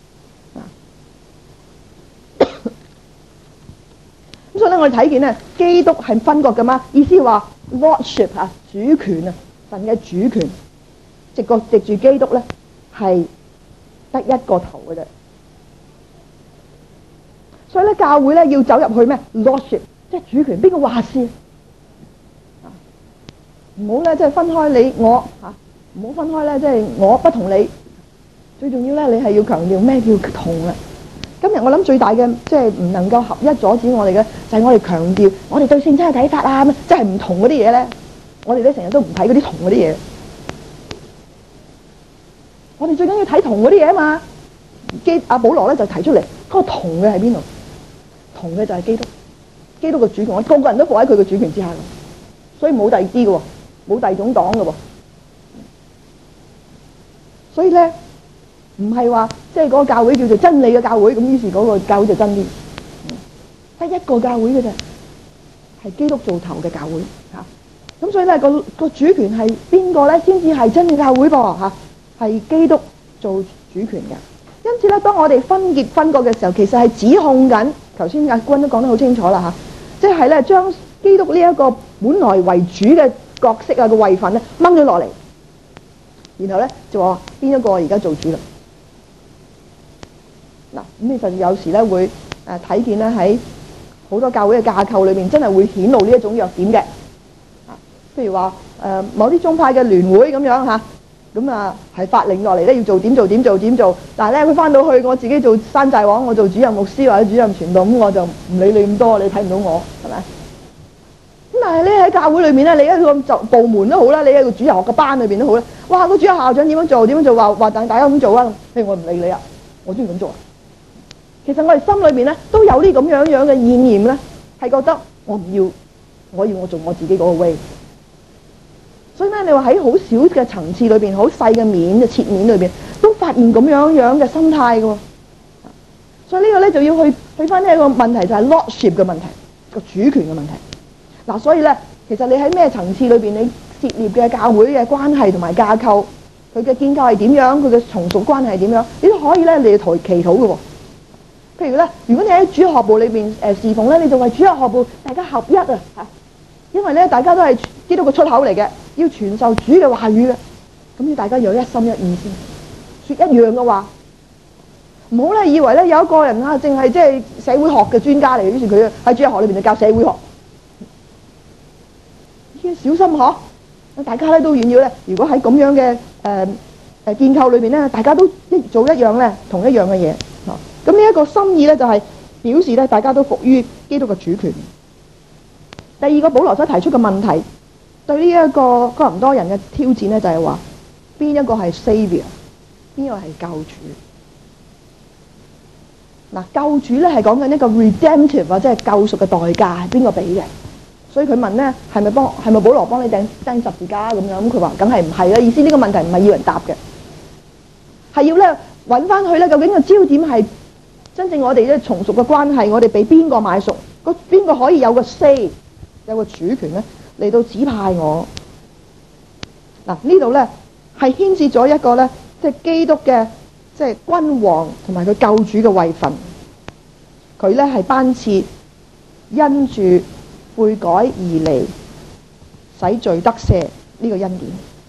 咁所以咧，我哋睇見咧，基督係分割嘅嘛？意思話 lordship 啊，主權啊，神嘅主權，直覺藉住基督咧係得一個頭嘅啫。所以咧，教會咧要走入去咩 lordship， 即係主權，邊個話事？唔好咧，即係分開你我嚇，唔好分開咧，即係我不同你。最重要咧，你係要強調咩叫同啊？今日我諗最大嘅即係唔能夠合一阻止我哋嘅，就係我哋強調我哋對聖經嘅睇法啊，即係唔同嗰啲嘢咧，我哋咧成日都唔睇嗰啲同嗰啲嘢。我哋最緊要睇同嗰啲嘢啊嘛。基阿保羅咧就提出嚟，嗰個同嘅喺邊度？同嘅就係基督，基督嘅主權，我個個人都放喺佢嘅主權之下，所以冇第二啲嘅，冇第二種黨嘅。所以咧，唔係話即係嗰個教會叫做真理嘅教會，咁於是嗰個教會就真啲。得一個教會嘅啫，係基督做頭嘅教會吓。咁所以咧，個個主權係邊個咧？先至係真嘅教會噃吓，係基督做主權嘅。因此咧，當我哋分結分割嘅時候，其實係指控緊。頭先阿君都講得好清楚啦吓，即係咧將基督呢一個本來為主嘅角色啊個位份咧掹咗落嚟，然後咧就話邊一個而家做主啦？嗱，咁其實有時咧會誒睇見咧喺好多教會嘅架構裏面真係會顯露呢一種弱點嘅。啊，譬如話誒、呃、某啲宗派嘅聯會咁樣嚇，咁啊係法令落嚟咧要做點做點做點做，但係咧佢翻到去我自己做山寨王，我做主任牧師或者主任傳道，咁我就唔理你咁多，你睇唔到我係咪？咁但係咧喺教會裏面咧，你一個就部門都好啦，你喺個主日學嘅班裏邊都好啦，哇！個主日校長點樣做點樣做，話話大家咁做啊，譬如我唔理你啊，我中意咁做啊。其實我哋心裏面咧都有呢咁樣樣嘅意念咧，係覺得我唔要，我要我做我自己嗰個 way。所以咧，你話喺好少嘅層次裏邊，好細嘅面嘅切面裏邊，都發現咁樣樣嘅心態嘅。所以呢個咧就要去去翻呢一個問題，就係 lordship 嘅問題，個主權嘅問題。嗱，所以咧，其實你喺咩層次裏邊，你涉獵嘅教會嘅關係同埋架構，佢嘅建構係點樣，佢嘅從屬關係係點樣，你都可以咧嚟抬祈禱嘅喎。譬如咧，如果你喺主學部裏邊誒侍奉咧，你就為主學部大家合一啊嚇，因為咧大家都係基督嘅出口嚟嘅，要傳授主嘅話語嘅，咁要大家有一心一意先，説一樣嘅話，唔好咧以為咧有一個人啊，淨係即係社會學嘅專家嚟，於是佢喺主日學裏邊就教社會學，要小心嗬！大家咧都願要咧，如果喺咁樣嘅誒誒建構裏邊咧，大家都一做一樣咧，同一樣嘅嘢。咁呢一個心意咧，就係表示咧，大家都服於基督嘅主權。第二個保羅所提出嘅問題，對呢一個哥林多人嘅挑戰咧，就係話邊一個係 Saviour， 邊一個係救主。嗱，救主咧係講緊一個 redemptive 或者係救贖嘅代價係邊個俾嘅？所以佢問咧，係咪幫係咪保羅幫你釘釘十字架咁樣？咁佢話梗係唔係啦，意思呢個問題唔係要人答嘅，係要咧揾翻去咧，究竟個焦點係真正我哋咧從屬嘅關係，我哋俾邊個買贖？個邊個可以有個 say， 有個主權咧嚟到指派我？嗱，呢度咧係牽涉咗一個咧，即係基督嘅即係君王同埋佢救主嘅位份。佢咧係頒賜因住悔改而嚟，使罪得赦呢個恩典。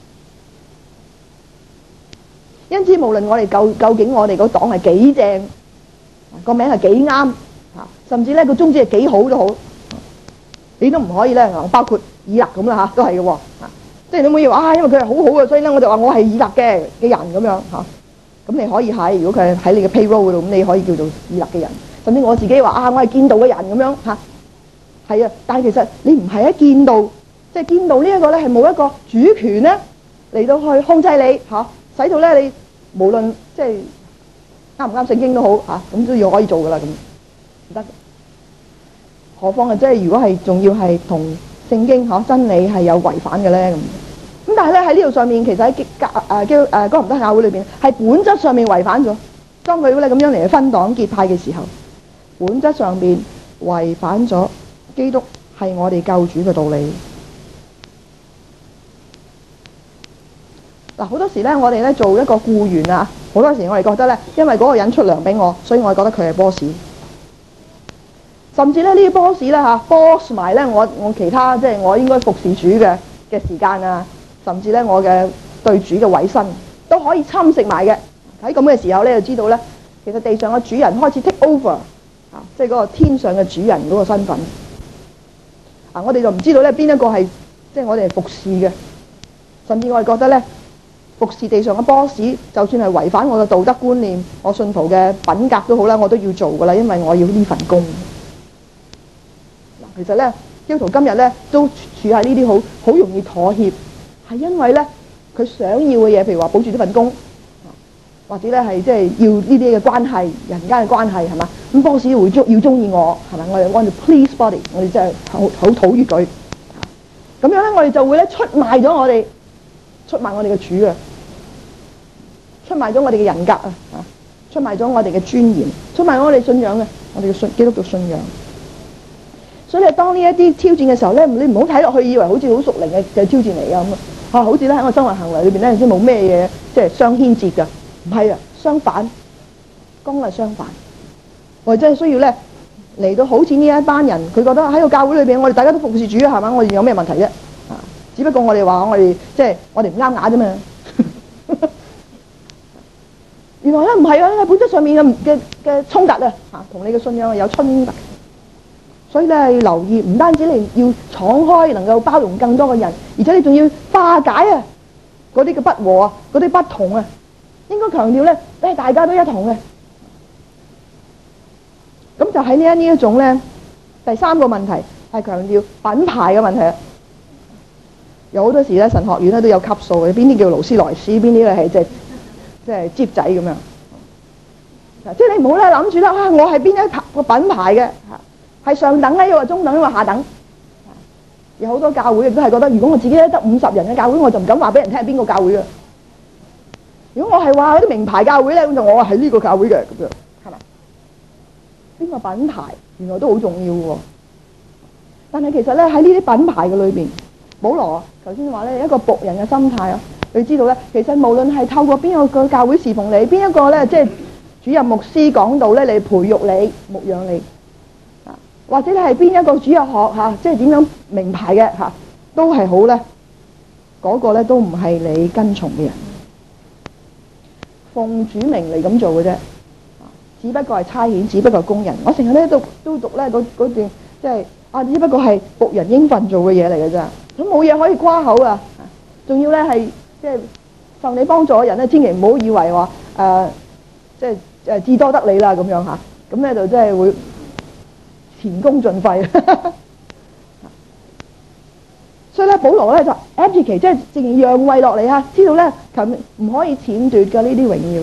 因此，無論我哋究究竟我哋個黨係幾正，個名係幾啱，甚至咧個宗旨係幾好都好，你都唔可以咧，包括以勒咁啦嚇，都係嘅喎，即係你唔可以話啊，因為佢係好好嘅，所以咧我就話我係以勒嘅嘅人咁樣嚇。咁你可以係，如果佢係喺你嘅 payroll 嗰度，咁你可以叫做以勒嘅人。甚至我自己話啊，我係見道嘅人咁樣嚇。係啊，但係其實你唔係一見到，即係見到呢一個咧係冇一個主權咧嚟到去控制你嚇，使到咧你無論即係啱唔啱聖經都好嚇，咁都要可以做噶啦咁，唔得。何況係即係如果係仲要係同聖經嚇真理係有違反嘅咧咁，咁但係咧喺呢度上面其實喺基教誒基誒哥林多教會裏邊係本質上面違反咗，當佢咧咁樣嚟去分黨結派嘅時候，本質上邊違反咗基督係我哋救主嘅道理。嗱，好多時咧，我哋咧做一個僱員啊，好多時我哋覺得咧，因為嗰個人出糧俾我，所以我覺得佢係 boss。甚至咧呢啲 boss 咧嚇 boss 埋咧我我其他即係我應該服侍主嘅嘅時間啊，甚至咧我嘅對主嘅委身都可以侵蝕埋嘅。喺咁嘅時候咧，就知道咧，其實地上嘅主人開始 take over 啊，即係嗰個天上嘅主人嗰個身份。啊！我哋就唔知道咧，邊一個係即係我哋係服侍嘅，甚至我哋覺得咧，服侍地上嘅 boss， 就算係違反我嘅道德觀念、我信徒嘅品格都好啦，我都要做噶啦，因為我要呢份工。嗱，其實咧，基督徒今日咧都處喺呢啲好好容易妥協，係因為咧佢想要嘅嘢，譬如話保住呢份工，或者咧係即係要呢啲嘅關係、人間嘅關係係嘛？咁 boss 會中要中意我係咪？我哋按照 please body， 我哋真係好好討悅佢。咁樣咧，我哋就會咧出賣咗我哋，出賣我哋嘅主啊，出賣咗我哋嘅人格啊，出賣咗我哋嘅尊嚴，出賣我哋信仰嘅，我哋嘅信基督教信仰。所以當呢一啲挑戰嘅時候咧，你唔好睇落去以為好似好屬靈嘅嘅挑戰嚟㗎咁啊！啊，好似咧喺我生活行為裏邊咧，先冇咩嘢即係相牽接㗎，唔係啊，相反，剛係相反。我哋真係需要咧嚟到好似呢一班人，佢覺得喺個教會裏邊，我哋大家都服侍主係嘛？我哋有咩問題啫？啊，只不過我哋話我哋即係我哋唔啱眼啫嘛。原來咧唔係啊，喺本質上面嘅嘅嘅衝突啊，嚇同你嘅信仰係有衝突。 所以咧要留意，唔單止你要敞開，能夠包容更多嘅人，而且你仲要化解啊嗰啲嘅不和啊，嗰啲不同啊，應該強調咧，誒大家都一同嘅。咁就喺呢一呢一種咧，第三個問題係強調品牌嘅問題啊。有好多時咧，神學院咧都有級數嘅，邊啲叫勞斯萊斯，邊啲咧係即係即係接仔咁樣。即係你唔好咧諗住啦，啊我係邊一個品牌嘅，係上等咧，抑或中等，抑或下等。有好多教會亦都係覺得，如果我自己咧得五十人嘅教會，我就唔敢話俾人聽係邊個教會嘅。如果我係話嗰啲名牌教會咧，咁就我係呢個教會嘅咁樣，係咪？邊個品牌原來都好重要嘅。但係其實咧喺呢啲品牌嘅裏邊，保羅頭先話咧一個僕人嘅心態啊，你知道咧，其實無論係透過邊個個教會侍奉你，邊一個咧即係主任牧師講道咧，嚟培育你、牧養你，啊，或者你係邊一個主日學嚇，即係點樣名牌嘅嚇，都係好咧。嗰個咧都唔係你跟從嘅人，奉主名嚟咁做嘅啫，只不過係差遣，只不過係工人。我成日咧都都讀咧嗰嗰段，即係啊，只不過係僕人應份做嘅嘢嚟嘅啫，咁冇嘢可以誇口啊！仲要咧係即係受你幫助嘅人咧，千祈唔好以為話誒，即係。誒至多得你啦咁樣嚇，咁咧就真係會前功盡廢。所以咧，保羅咧就 abdicate，即係正然讓位落嚟嚇，知道咧琴唔可以僭奪嘅呢啲榮耀，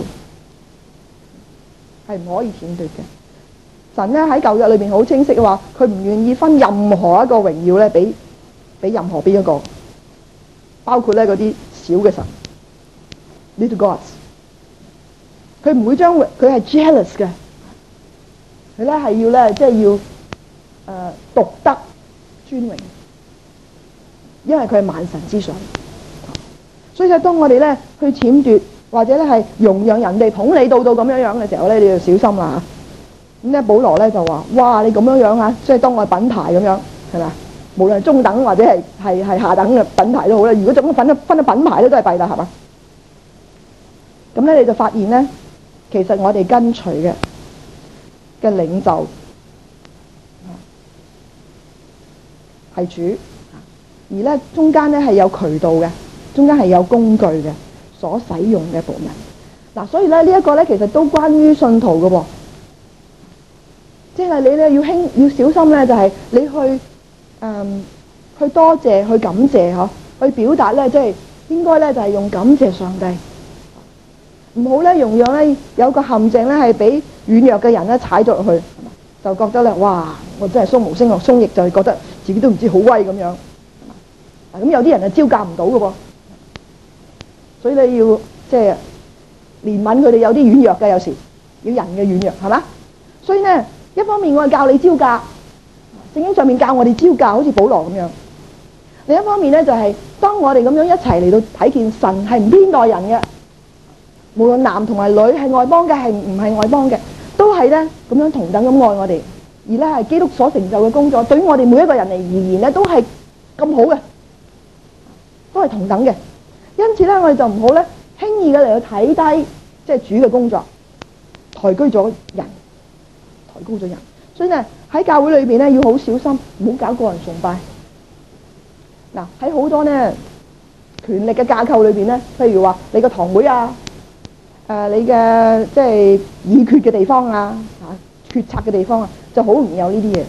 係唔可以僭奪嘅。神咧喺舊約裏邊好清晰嘅話，佢唔願意分任何一個榮耀咧俾俾任何邊一個，包括咧嗰啲小嘅神 little gods。佢唔會將佢係 jealous 嘅，佢咧係要咧即係要誒、呃、獨得尊榮，因為佢係萬神之上。所以咧，當我哋咧去僭奪或者咧係容讓人哋捧你到到咁樣樣嘅時候咧，你就小心啦嚇。咁咧，保羅咧就話：哇！你咁樣樣嚇，即係當我係品牌咁樣，係咪啊？無論係中等或者係係係下等嘅品牌都好啦。如果咁分一分咗品牌咧，都係弊啦，係嘛？咁咧，你就發現咧。其實我哋跟隨嘅嘅領袖係主，而咧中間咧係有渠道嘅，中間係有工具嘅，所使用嘅僕人。嗱，所以咧呢一個咧其實都關於信徒嘅喎，即係你咧要輕要小心咧，就係你去誒去多謝去感謝嗬，去表達咧即係應該咧就係用感謝上帝。唔好咧，容讓咧有個陷阱咧，係俾軟弱嘅人咧踩咗落去，就覺得咧，哇！我真係鬆毛鬆落鬆翼，就係覺得自己都唔知好威咁樣。啊，咁有啲人係招架唔到嘅噃，所以你要即係憐憫佢哋有啲軟弱嘅，有時要人嘅軟弱係嘛？所以呢，一方面我係教你招架，聖經上面教我哋招架，好似保羅咁樣；另一方面咧就係、是、當我哋咁樣一齊嚟到睇見神係唔偏待人嘅。無論男同埋女，係外邦嘅，係唔係外邦嘅，都係咧咁樣同等咁愛我哋，而咧係基督所成就嘅工作，對於我哋每一個人嚟而言咧，都係咁好嘅，都係同等嘅。因此咧，我哋就唔好咧輕易嘅嚟去睇低，即係主嘅工作，抬居咗人，抬高咗人。所以咧喺教會裏邊咧要好小心，唔好搞個人崇拜。嗱，喺好多咧權力嘅架構裏邊咧，譬如話你個堂會啊。誒、呃，你嘅即係議決嘅地方啊，嚇決策嘅地方啊，就好容易有呢啲嘢。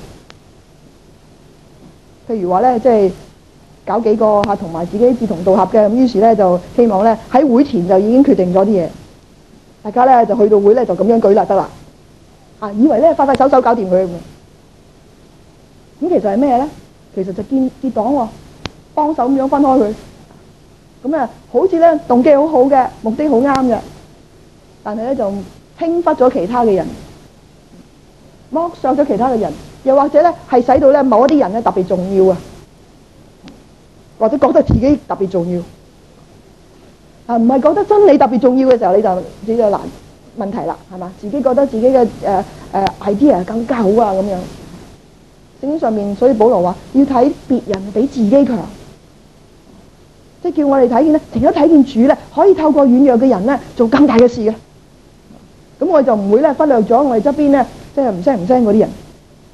譬如話咧，即係搞幾個嚇同埋自己志同道合嘅，咁於是咧就希望咧喺會前就已經決定咗啲嘢，大家咧就去到會咧就咁樣舉啦得啦，啊以為咧快快手手搞掂佢咁。咁其實係咩咧？其實就建結黨喎，幫手咁樣分開佢。咁啊，好似咧動機好好嘅，目的好啱嘅。但係咧就輕忽咗其他嘅人，剝削咗其他嘅人，又或者咧係使到咧某一啲人咧特別重要啊，或者覺得自己特別重要啊，唔係覺得真理特別重要嘅時候，你就你就難問題啦，係嘛？自己覺得自己嘅誒誒 idea 更加好啊咁樣。聖經上面，所以保羅話要睇別人比自己強，即係叫我哋睇見咧，除咗睇見主咧，可以透過軟弱嘅人咧做更大嘅事嘅。咁我就唔會咧忽略咗我哋側邊咧，即係唔聲唔聲嗰啲人。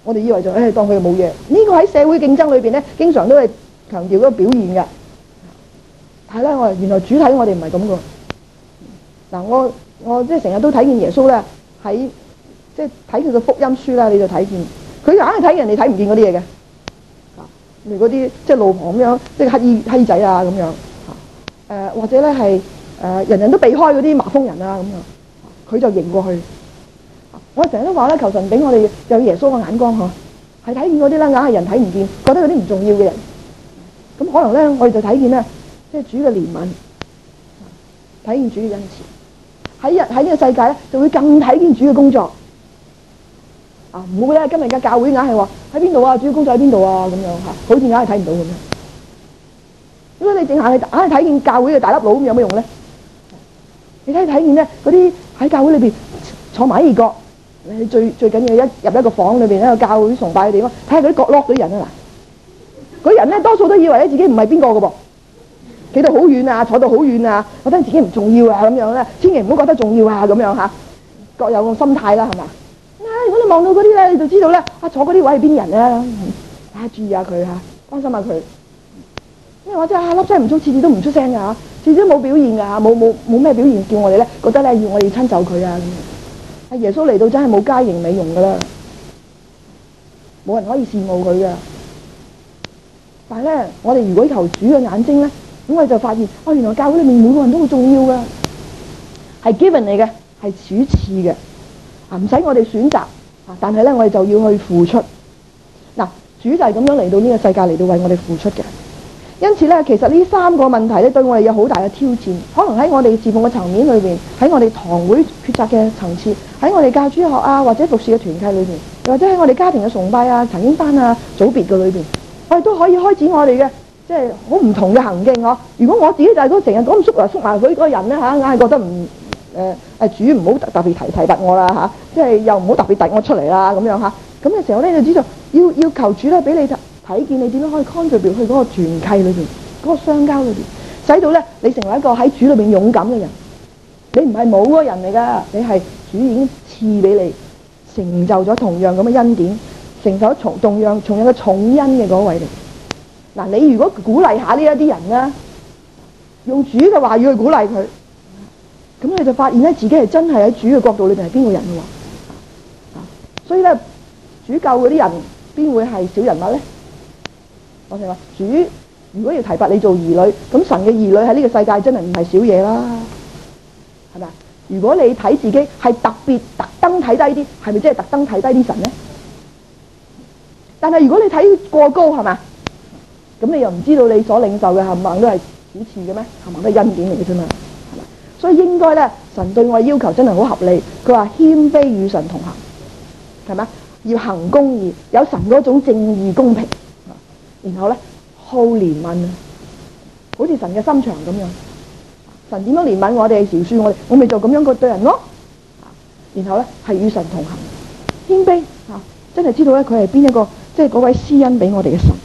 我哋以為就誒當佢冇嘢。呢個喺社會競爭裏邊咧，經常都係強調嗰個表現嘅。但係咧，我原來主睇我哋唔係咁嘅。嗱，我我即係成日都睇見耶穌咧，喺即係睇佢嘅福音書啦，你就睇見佢硬係睇人哋睇唔見嗰啲嘢嘅。例如嗰啲即係路旁咁樣，即係乞衣乞衣仔啊咁樣。誒、呃、或者咧係誒人人都避開嗰啲麻風人啊咁樣，佢就迎過去。我成日都話咧，求神俾我哋有耶穌嘅眼光嗬，係睇見嗰啲咧，硬係人睇唔見，覺得嗰啲唔重要嘅人。咁可能咧，我哋就睇見咧，即係主嘅憐憫，睇見主嘅恩慈。喺日喺呢個世界咧，就會更睇見主嘅工作。啊，唔會咧，今日嘅教會硬係話喺邊度啊，主嘅工作喺邊度啊咁樣嚇，好似硬係睇唔到咁樣。如果你淨係硬係睇見教會嘅大粒佬咁，有咩用咧？你睇睇見咧，嗰啲喺教會裏邊坐埋喺二角。你最最緊要一入一個房裏邊，一個教會崇拜嘅地方，睇下嗰啲角落嗰啲人啊嗱，嗰人咧多數都以為咧自己唔係邊個嘅噃，企到好遠啊，坐到好遠啊，覺得自己唔重要啊咁樣咧，千祈唔好覺得重要啊咁樣嚇，各有個心態啦，係嘛？啊，如果你望到嗰啲咧，你就知道咧，啊坐嗰啲位係邊人咧，啊注意下佢嚇，關心下佢。因為我真係粒聲唔出，次次都唔出聲㗎嚇，次次都冇表現㗎嚇，冇冇冇咩表現叫我哋咧覺得咧要我哋親就佢啊咁。阿耶穌嚟到真係冇佳形美容噶啦，冇人可以羨慕佢噶。但係咧，我哋如果求主嘅眼睛咧，咁我哋就發現，哦，原來教會裏面每個人都好重要噶，係 given 嚟嘅，係主賜嘅，啊唔使我哋選擇，啊但係咧我哋就要去付出。嗱，主就係咁樣嚟到呢個世界嚟到為我哋付出嘅。因此咧，其實呢三個問題咧，對我哋有好大嘅挑戰。可能喺我哋侍奉嘅層面裏邊，喺我哋堂會抉擇嘅層次，喺我哋教主學啊，或者服侍嘅團契裏邊，又或者喺我哋家庭嘅崇拜啊、陳經班啊、組別嘅裏邊，我哋都可以開展我哋嘅即係好唔同嘅行徑嗬。如果我自己就係嗰成日講縮嚟縮埋佢嗰個人咧嚇，硬係覺得唔誒誒主唔好特別提提拔我啦嚇，即係又唔好特別突我出嚟啦咁樣嚇。咁嘅時候咧，你就知道要要求主咧俾你睇見你點樣可以 contribute 去嗰個團契裏邊，嗰、嗰個相交裏邊，使到咧你成為一個喺主裏邊勇敢嘅人。你唔係冇嗰個人嚟噶，你係主已經賜俾你，成就咗同樣咁嘅恩典，成就咗同同樣同樣嘅重恩嘅嗰位嚟。嗱，你如果鼓勵下呢一啲人咧，用主嘅話語去鼓勵佢，咁你就發現咧自己係真係喺主嘅角度裏邊係邊個人嘅喎。所以咧，主救嗰啲人邊會係小人物咧？我哋話主如果要提拔你做兒女，咁神嘅兒女喺呢個世界真係唔係少嘢啦，係咪？如果你睇自己係特別特登睇低啲，係咪真係特登睇低啲神咧？但係如果你睇過高，係嘛？咁你又唔知道你所領受嘅冚唪唥都係主賜嘅咩？冚唪唥都係恩典嚟嘅啫嘛，係咪？所以應該咧，神對我嘅要求真係好合理。佢話謙卑與神同行，係咪？要行公義，有神嗰種正義公平。然後咧，好憐憫啊，好似神嘅心腸咁樣。神點樣憐憫我哋，饒恕我哋，我咪就咁樣個對人咯。然後咧，係與神同行，謙卑啊，真係知道咧佢係邊一個，即係嗰位施恩俾我哋嘅神。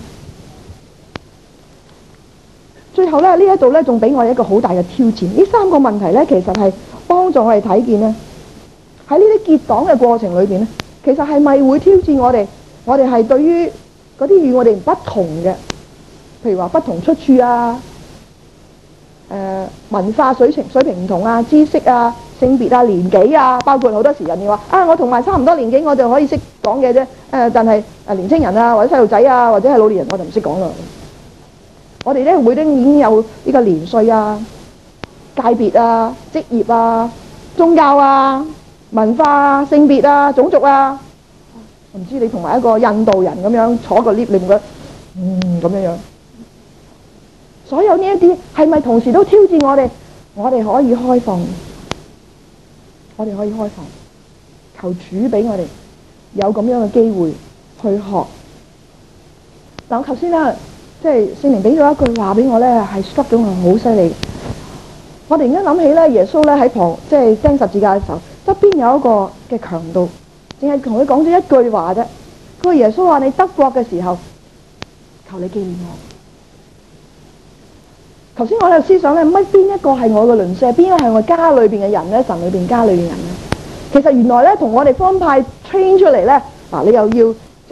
最後咧，呢一度咧仲俾我哋一個好大嘅挑戰。呢三個問題咧，其實係幫助我哋睇見咧，喺呢啲結黨嘅過程裏邊咧，其實係咪會挑戰我哋？我哋係對於嗰啲與我哋不同嘅，譬如話不同出處啊，誒、呃、文化水平水平唔同啊，知識啊、性別啊、年紀啊，包括好多時人哋話啊，我同埋差唔多年紀，我就可以識講嘅啫。誒、呃，但係誒年青人啊，或者細路仔啊，或者係老年人，我就唔識講啦。我哋咧會咧已經有呢個年歲啊、界別啊、職業啊、宗教啊、文化啊、性別啊、種族啊。唔知你同埋一個印度人咁樣坐個 lift，你唔覺得嗯咁樣樣？所有呢一啲係咪同時都挑戰我哋？我哋可以開放，我哋可以開放，求主俾我哋有咁樣嘅機會去學。但我頭先咧，即係聖靈俾咗一句話俾我咧，係 struck 咗我好犀利。我突然間諗起咧，耶穌咧喺旁即係釘十字架嘅時候，側邊有一個嘅強盜。淨係同佢講咗一句話啫。佢話耶穌話：你得國嘅時候，求你紀念我。頭先我喺度思想咧，乜邊一個係我嘅鄰舍，邊一個係我家裏邊嘅人咧？神裏邊家裏邊人咧？其實原來咧，同我哋方派 train 出嚟咧，嗱，你又要即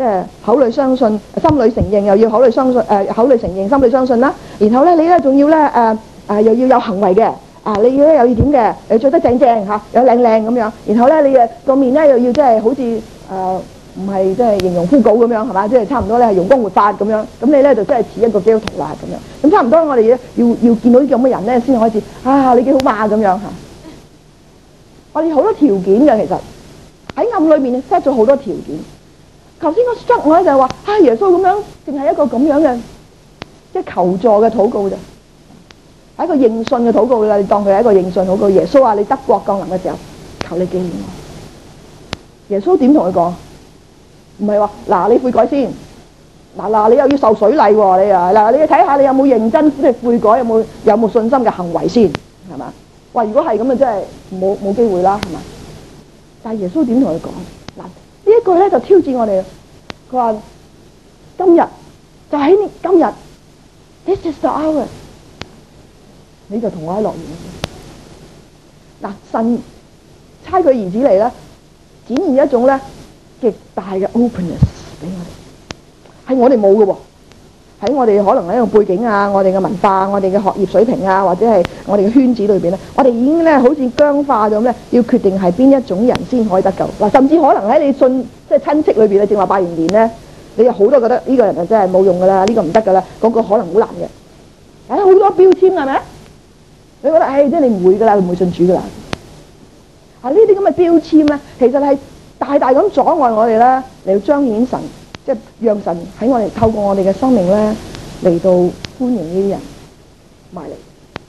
即係口裏相信，心裏承認，又要口裏相信，誒、呃、口裏承認，心裏相信啦。然後咧，你咧仲要咧誒誒又要有行為嘅，啊你咧又要點嘅？誒著得正正嚇，有靚靚咁樣。然後咧你誒個面咧又要即係好似誒唔係即係形容枯槁咁樣係嘛？即係差唔多咧係容光煥發咁樣。咁你咧就真係似一個基督徒啦咁樣。咁差唔多我哋要要要見到啲咁嘅人咧先開始啊你幾好嘛咁樣嚇。我哋好多條件嘅，其實喺暗裏面 set 咗好多條件。頭先個 struck 我咧就係話啊耶穌咁樣，淨係一個咁樣嘅即係求助嘅禱告啫，係一個認信嘅禱告啦。你當佢係一個認信禱告。耶穌啊，你得國降臨嘅時候，求你紀念我。耶穌點同佢講？唔係話嗱你悔改先，嗱嗱你又要受水禮喎你啊嗱你要睇下你有冇認真即係悔改，有冇有冇信心嘅行為先係嘛？哇！如果係咁啊，真係冇冇機會啦係嘛？但係耶穌點同佢講？嗱呢一句咧就挑戰我哋。佢話今日就喺今日 ，This is the hour， 你就同我喺樂園。嗱，神差佢兒子嚟咧，展現一種咧極大嘅 openness 俾我哋，係我哋冇嘅喎。喺我哋可能喺個背景啊，我哋嘅文化、我哋嘅學業水平啊，或者係我哋嘅圈子裏邊咧，我哋已經咧好似僵化咗咧，要決定係邊一種人先可以得救。嗱，甚至可能喺你信即係親戚裏邊咧，正話拜完年咧，你有好多覺得呢個人就真係冇用噶啦，呢個唔得噶啦，嗰個可能好難嘅，誒好多標籤係咪？你覺得誒即係你唔會噶啦，唔會信主噶啦。啊呢啲咁嘅標籤咧，其實係大大咁阻礙我哋咧嚟到彰顯神。即係讓神喺我哋透過我哋嘅生命咧嚟到歡迎呢啲人埋嚟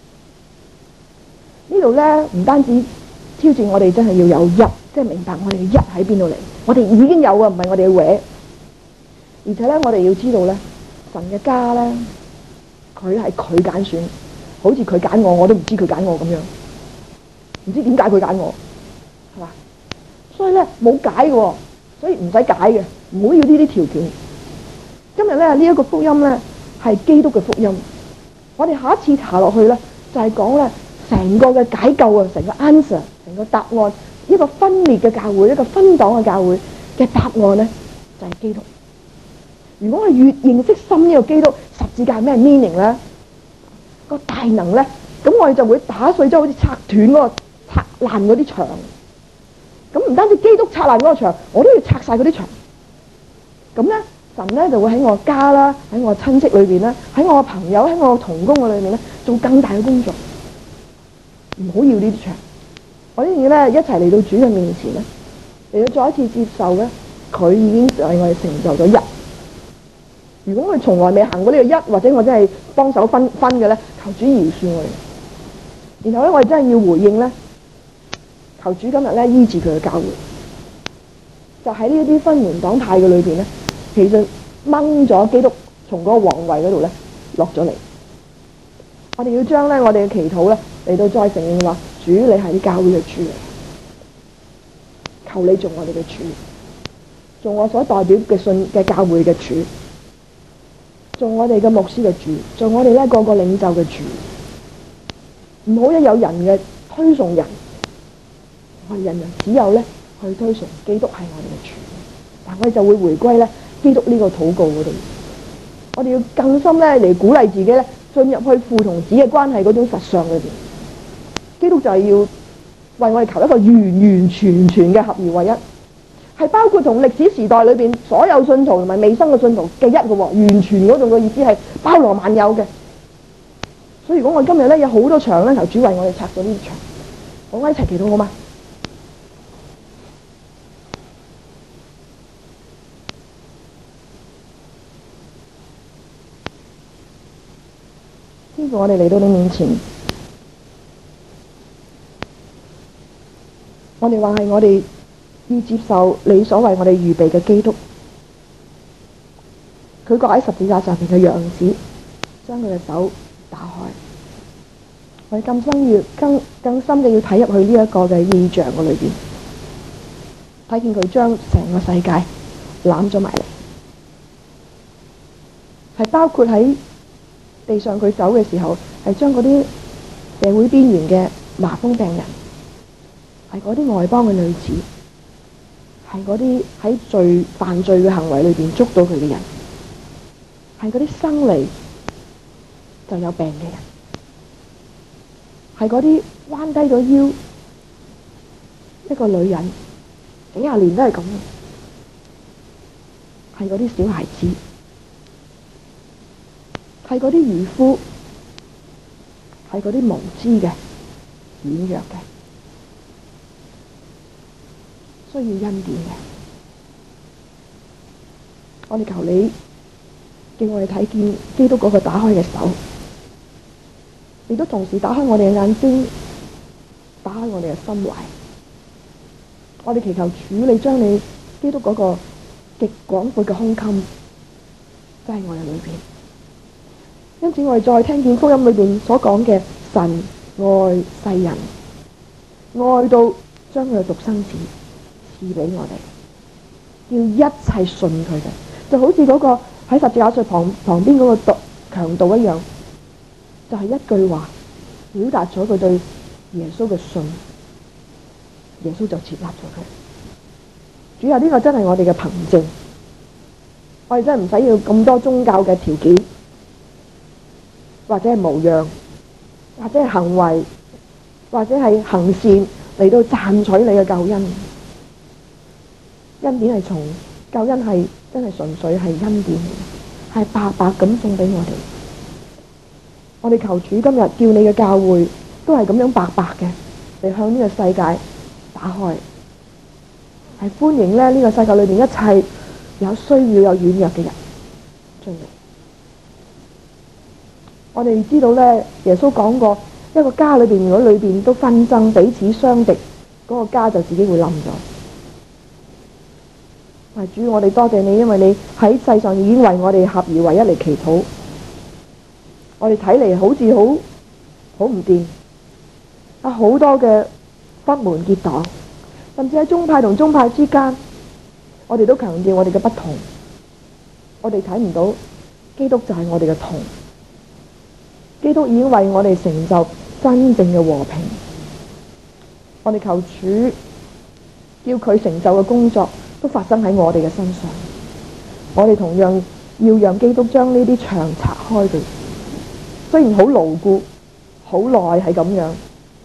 呢度咧，唔單止挑戰我哋真係要有一，即係明白我哋嘅一喺邊度嚟。我哋已經有啊，唔係我哋嘅搲。而且咧，我哋要知道咧，神嘅家咧，佢係佢揀選，好似佢揀我，我都唔知佢揀我咁樣，唔知點解佢揀我，係嘛？所以咧冇解嘅，所以唔使解嘅。唔好要呢啲條件。今日咧呢一個福音咧係基督嘅福音。我哋下一次查落去咧就係講咧成個嘅解救啊，成個 answer， 成個答案，一個分裂嘅教會，一個分黨嘅教會嘅答案咧就係基督。如果我哋越認識深呢個基督十字架係咩 meaning 咧，個大能咧，咁我哋就會打碎咗好似拆斷嗰個拆爛嗰啲牆。咁唔單止基督拆爛嗰個牆，我都要拆晒嗰啲牆。咁咧，神咧就會喺我家啦，喺我親戚裏邊咧，喺我朋友、喺我同工嘅裏面咧，做更大嘅工作。唔好要呢啲牆，我哋要咧一齊嚟到主嘅面前咧，嚟到再一次接受咧，佢已經為我哋成就咗一。如果我哋從來未行過呢個一，或者我真係幫手分分嘅咧，求主饒恕我哋。然後咧，我哋真係要回應咧，求主今日咧醫治佢嘅教會。就喺呢一啲分門黨派嘅裏邊咧，其實掹咗基督從嗰個皇位嗰度咧落咗嚟。我哋要將咧我哋嘅祈禱咧嚟到再承認話，主你係啲教會嘅主嚟，求你做我哋嘅主，做我所代表嘅信嘅教會嘅主，做我哋嘅牧師嘅主，做我哋咧個個領袖嘅主。唔好一有人嘅推崇人，我哋人人只有咧。去推崇基督係我哋嘅主，但我哋就會回歸咧基督呢個禱告嗰度。我哋要更深咧嚟鼓勵自己咧進入去父同子嘅關係嗰種實相裏邊。基督就係要為我哋求一個完完全全嘅合而為一，係包括同歷史時代裏邊所有信徒同埋未生嘅信徒嘅一嘅，完全嗰種嘅意思係包羅萬有嘅。所以如果我今日咧有好多牆咧，求主為我哋拆咗呢啲牆，我哋一齊祈禱好嗎？天父，我哋嚟到你面前，我哋話係我哋要接受你所為我哋預備嘅基督，佢割喺十字架上邊嘅樣子，將佢嘅手打開，我哋更深要更更深嘅要睇入去呢一個嘅意象嘅裏邊，睇見佢將成個世界攬咗埋嚟，係包括喺地上佢走嘅時候，係將嗰啲社會邊緣嘅麻風病人，係嗰啲外邦嘅女子， 係嗰啲喺罪犯罪嘅行為裏邊捉到佢嘅人，係嗰啲生嚟就有病嘅人，係嗰啲彎低咗腰一個女人幾廿年都係咁，係嗰啲小孩子，係嗰啲漁夫，係嗰啲無知嘅軟弱嘅，需要恩典嘅。我哋求你叫我哋睇見基督嗰個打開嘅手，亦都同時打開我哋嘅眼睛，打開我哋嘅心懷。我哋祈求主你將你基督嗰個極廣闊嘅胸襟擠喺我哋裏邊。因此我哋再聽見福音裏邊所講嘅神愛世人，愛到將佢嘅獨生子賜俾我哋，叫一切信佢嘅，就好似嗰個喺十字架上旁旁邊嗰個強盜一樣，就係、是、一句話表達咗佢對耶穌嘅信，耶穌就接納咗佢。主啊，呢、這個真係我哋嘅憑證，我哋真係唔使要咁多宗教嘅條件，或者係模樣，或者係行為，或者係行善嚟到賺取你嘅救恩。恩典係從救恩係真係純粹係恩典，係白白咁送俾我哋。我哋求主今日叫你嘅教會都係咁樣白白嘅嚟向呢個世界打開，係歡迎咧呢個世界裏邊一切有需要有軟弱嘅人進嚟。我哋知道咧，耶穌講過一個家裏邊如果裏邊都紛爭彼此相敵，嗰個家就自己會冧咗。係主，我哋多謝你，因為你喺世上已經為我哋合而為一嚟祈禱。我哋睇嚟好似好好唔掂，啊好多嘅不門結黨，甚至喺宗派同宗派之間，我哋都強調我哋嘅不同。我哋睇唔到基督就係我哋嘅同，基督已經為我哋成就真正嘅和平。我哋求主叫佢成就嘅工作都發生喺我哋嘅身上。我哋同樣要讓基督將呢啲牆拆開佢。雖然好牢固，好耐係咁樣，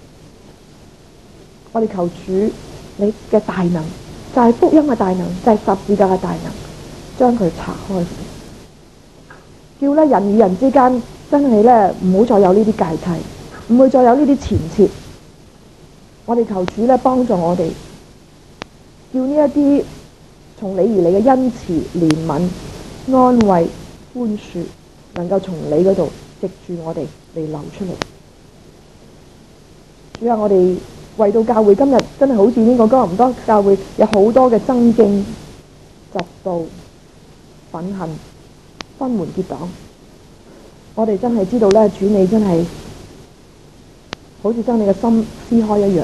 我哋求主你嘅大能，就係福音嘅大能，就係十字架嘅大能，將佢拆開，叫咧人與人之間真係咧唔好再有呢啲芥蒂，唔會再有呢啲前設。我哋求主咧幫助我哋，叫呢一啲從你而嚟嘅恩慈、憐憫、安慰、寬恕，能夠從你嗰度藉住我哋嚟流出嚟。主啊，我哋為到教會今日真係好似呢個哥林多教會有好多嘅爭競、嫉妒、憤恨、分門結黨。我哋真係知道咧，主你真係好似將你嘅心撕開一樣。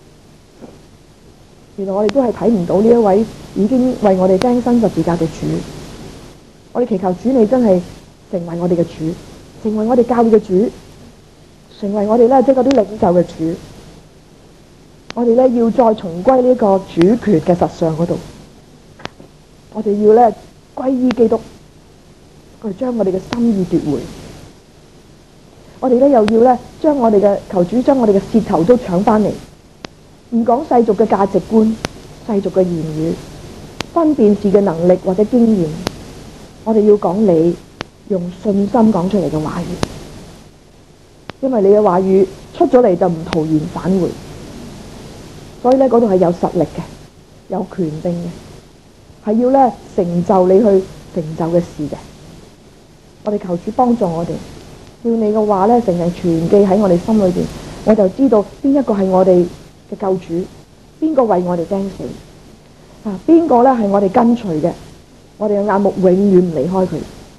原來我哋都係睇唔到呢一位已經為我哋釘身十字架嘅主。我哋祈求主你真係成為我哋嘅主，成為我哋教會嘅主，成為我哋咧即係嗰啲領袖嘅主。我哋咧要再重歸呢個主權嘅實相嗰度。我哋要咧歸依基督，我哋將我哋嘅心意奪回。我哋咧又要咧將我哋嘅求主將我哋嘅舌頭都搶翻嚟，唔講世俗嘅價值觀、世俗嘅言語、分辨事嘅能力或者經驗。我哋要講你用信心講出嚟嘅話語，因為你嘅話語出咗嚟就唔徒然返回，所以咧嗰度係有實力嘅，有權柄嘅，係要咧成就你去成就嘅事嘅。我哋求主幫助我哋，叫你嘅話咧成日存記喺我哋心裏邊，我就知道邊一個係我哋嘅救主，邊個為我哋釘死啊？邊個咧係我哋跟隨嘅？我哋嘅眼目永遠唔離開佢。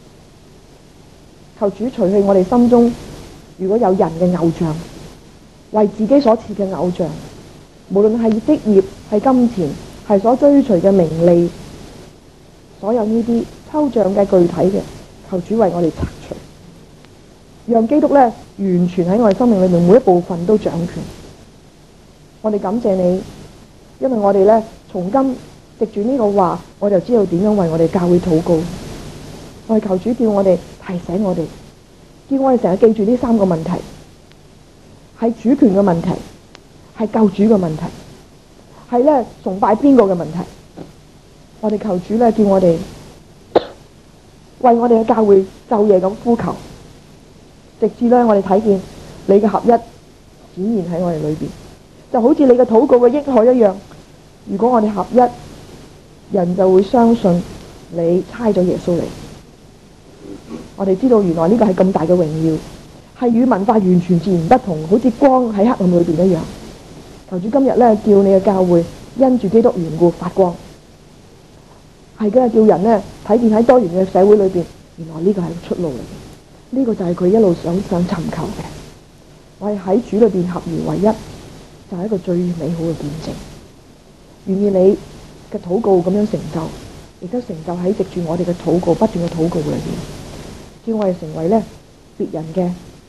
求主除去我哋心中如果有人嘅偶像，為自己所設嘅偶像，無論係職業、係金錢、係所追隨嘅名利，所有呢啲抽象嘅具體嘅，求主為我哋拆除，讓基督咧完全喺我哋生命裏面每一部分都掌權。我哋感謝你，因為我哋咧從今藉住呢個話，我就知道點樣為我哋教會禱告。我哋求主叫我哋提醒我哋，叫我哋成日記住呢三個問題，係主權嘅問題，係救主嘅問題，係咧崇拜邊個嘅問題。我哋求主咧叫我哋為我哋嘅教會晝夜咁呼求，直至咧我哋睇見你嘅合一展現喺我哋裏邊，就好似你嘅禱告嘅益海一樣。如果我哋合一，人就會相信你差咗耶穌嚟。我哋知道原來呢個係咁大嘅榮耀，係與文化完全自然不同，好似光喺黑暗裏邊一樣。求主今日咧叫你嘅教會因住基督緣故發光，係嘅，叫人咧睇見喺多元嘅社會裏邊，原來呢個係出路嚟嘅。呢個就係佢一路想想尋求嘅。我哋喺主裏邊合而為一，就係一個最美好嘅見證。願意你嘅禱告咁樣成就，亦都成就喺藉住我哋嘅禱告不斷嘅禱告裏邊，叫我哋成為咧別人嘅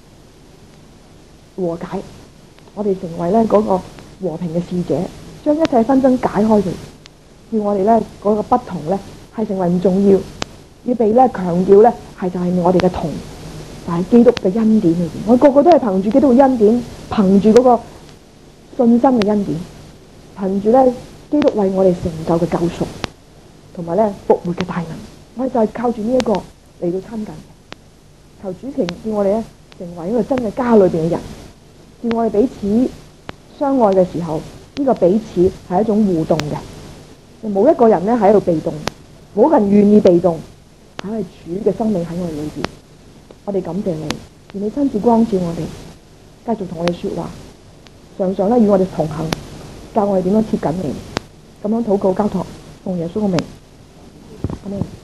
和解，我哋成為咧嗰個和平嘅使者，將一切紛爭解開佢，叫我哋咧嗰個不同咧係成為唔重要，要被咧強調咧係就係我哋嘅同，但係基督嘅恩典裏邊，我個個都係憑住基督嘅恩典，憑住嗰個信心嘅恩典，憑住咧基督為我哋成就嘅救贖，同埋咧復活嘅大能，我哋就係靠住呢一個嚟到親近。求主情叫我哋咧成為一個真嘅家裏邊嘅人，叫我哋彼此相愛嘅時候，呢個彼此係一種互動嘅，冇一個人咧喺度被動，冇一個人願意被動，係因為主嘅生命喺我哋裏邊。我哋感謝你，願你親自光照我哋，繼續同我哋說話，常常咧與我哋同行，教我哋點樣貼緊你，咁樣禱告交託，奉耶穌嘅名，阿們。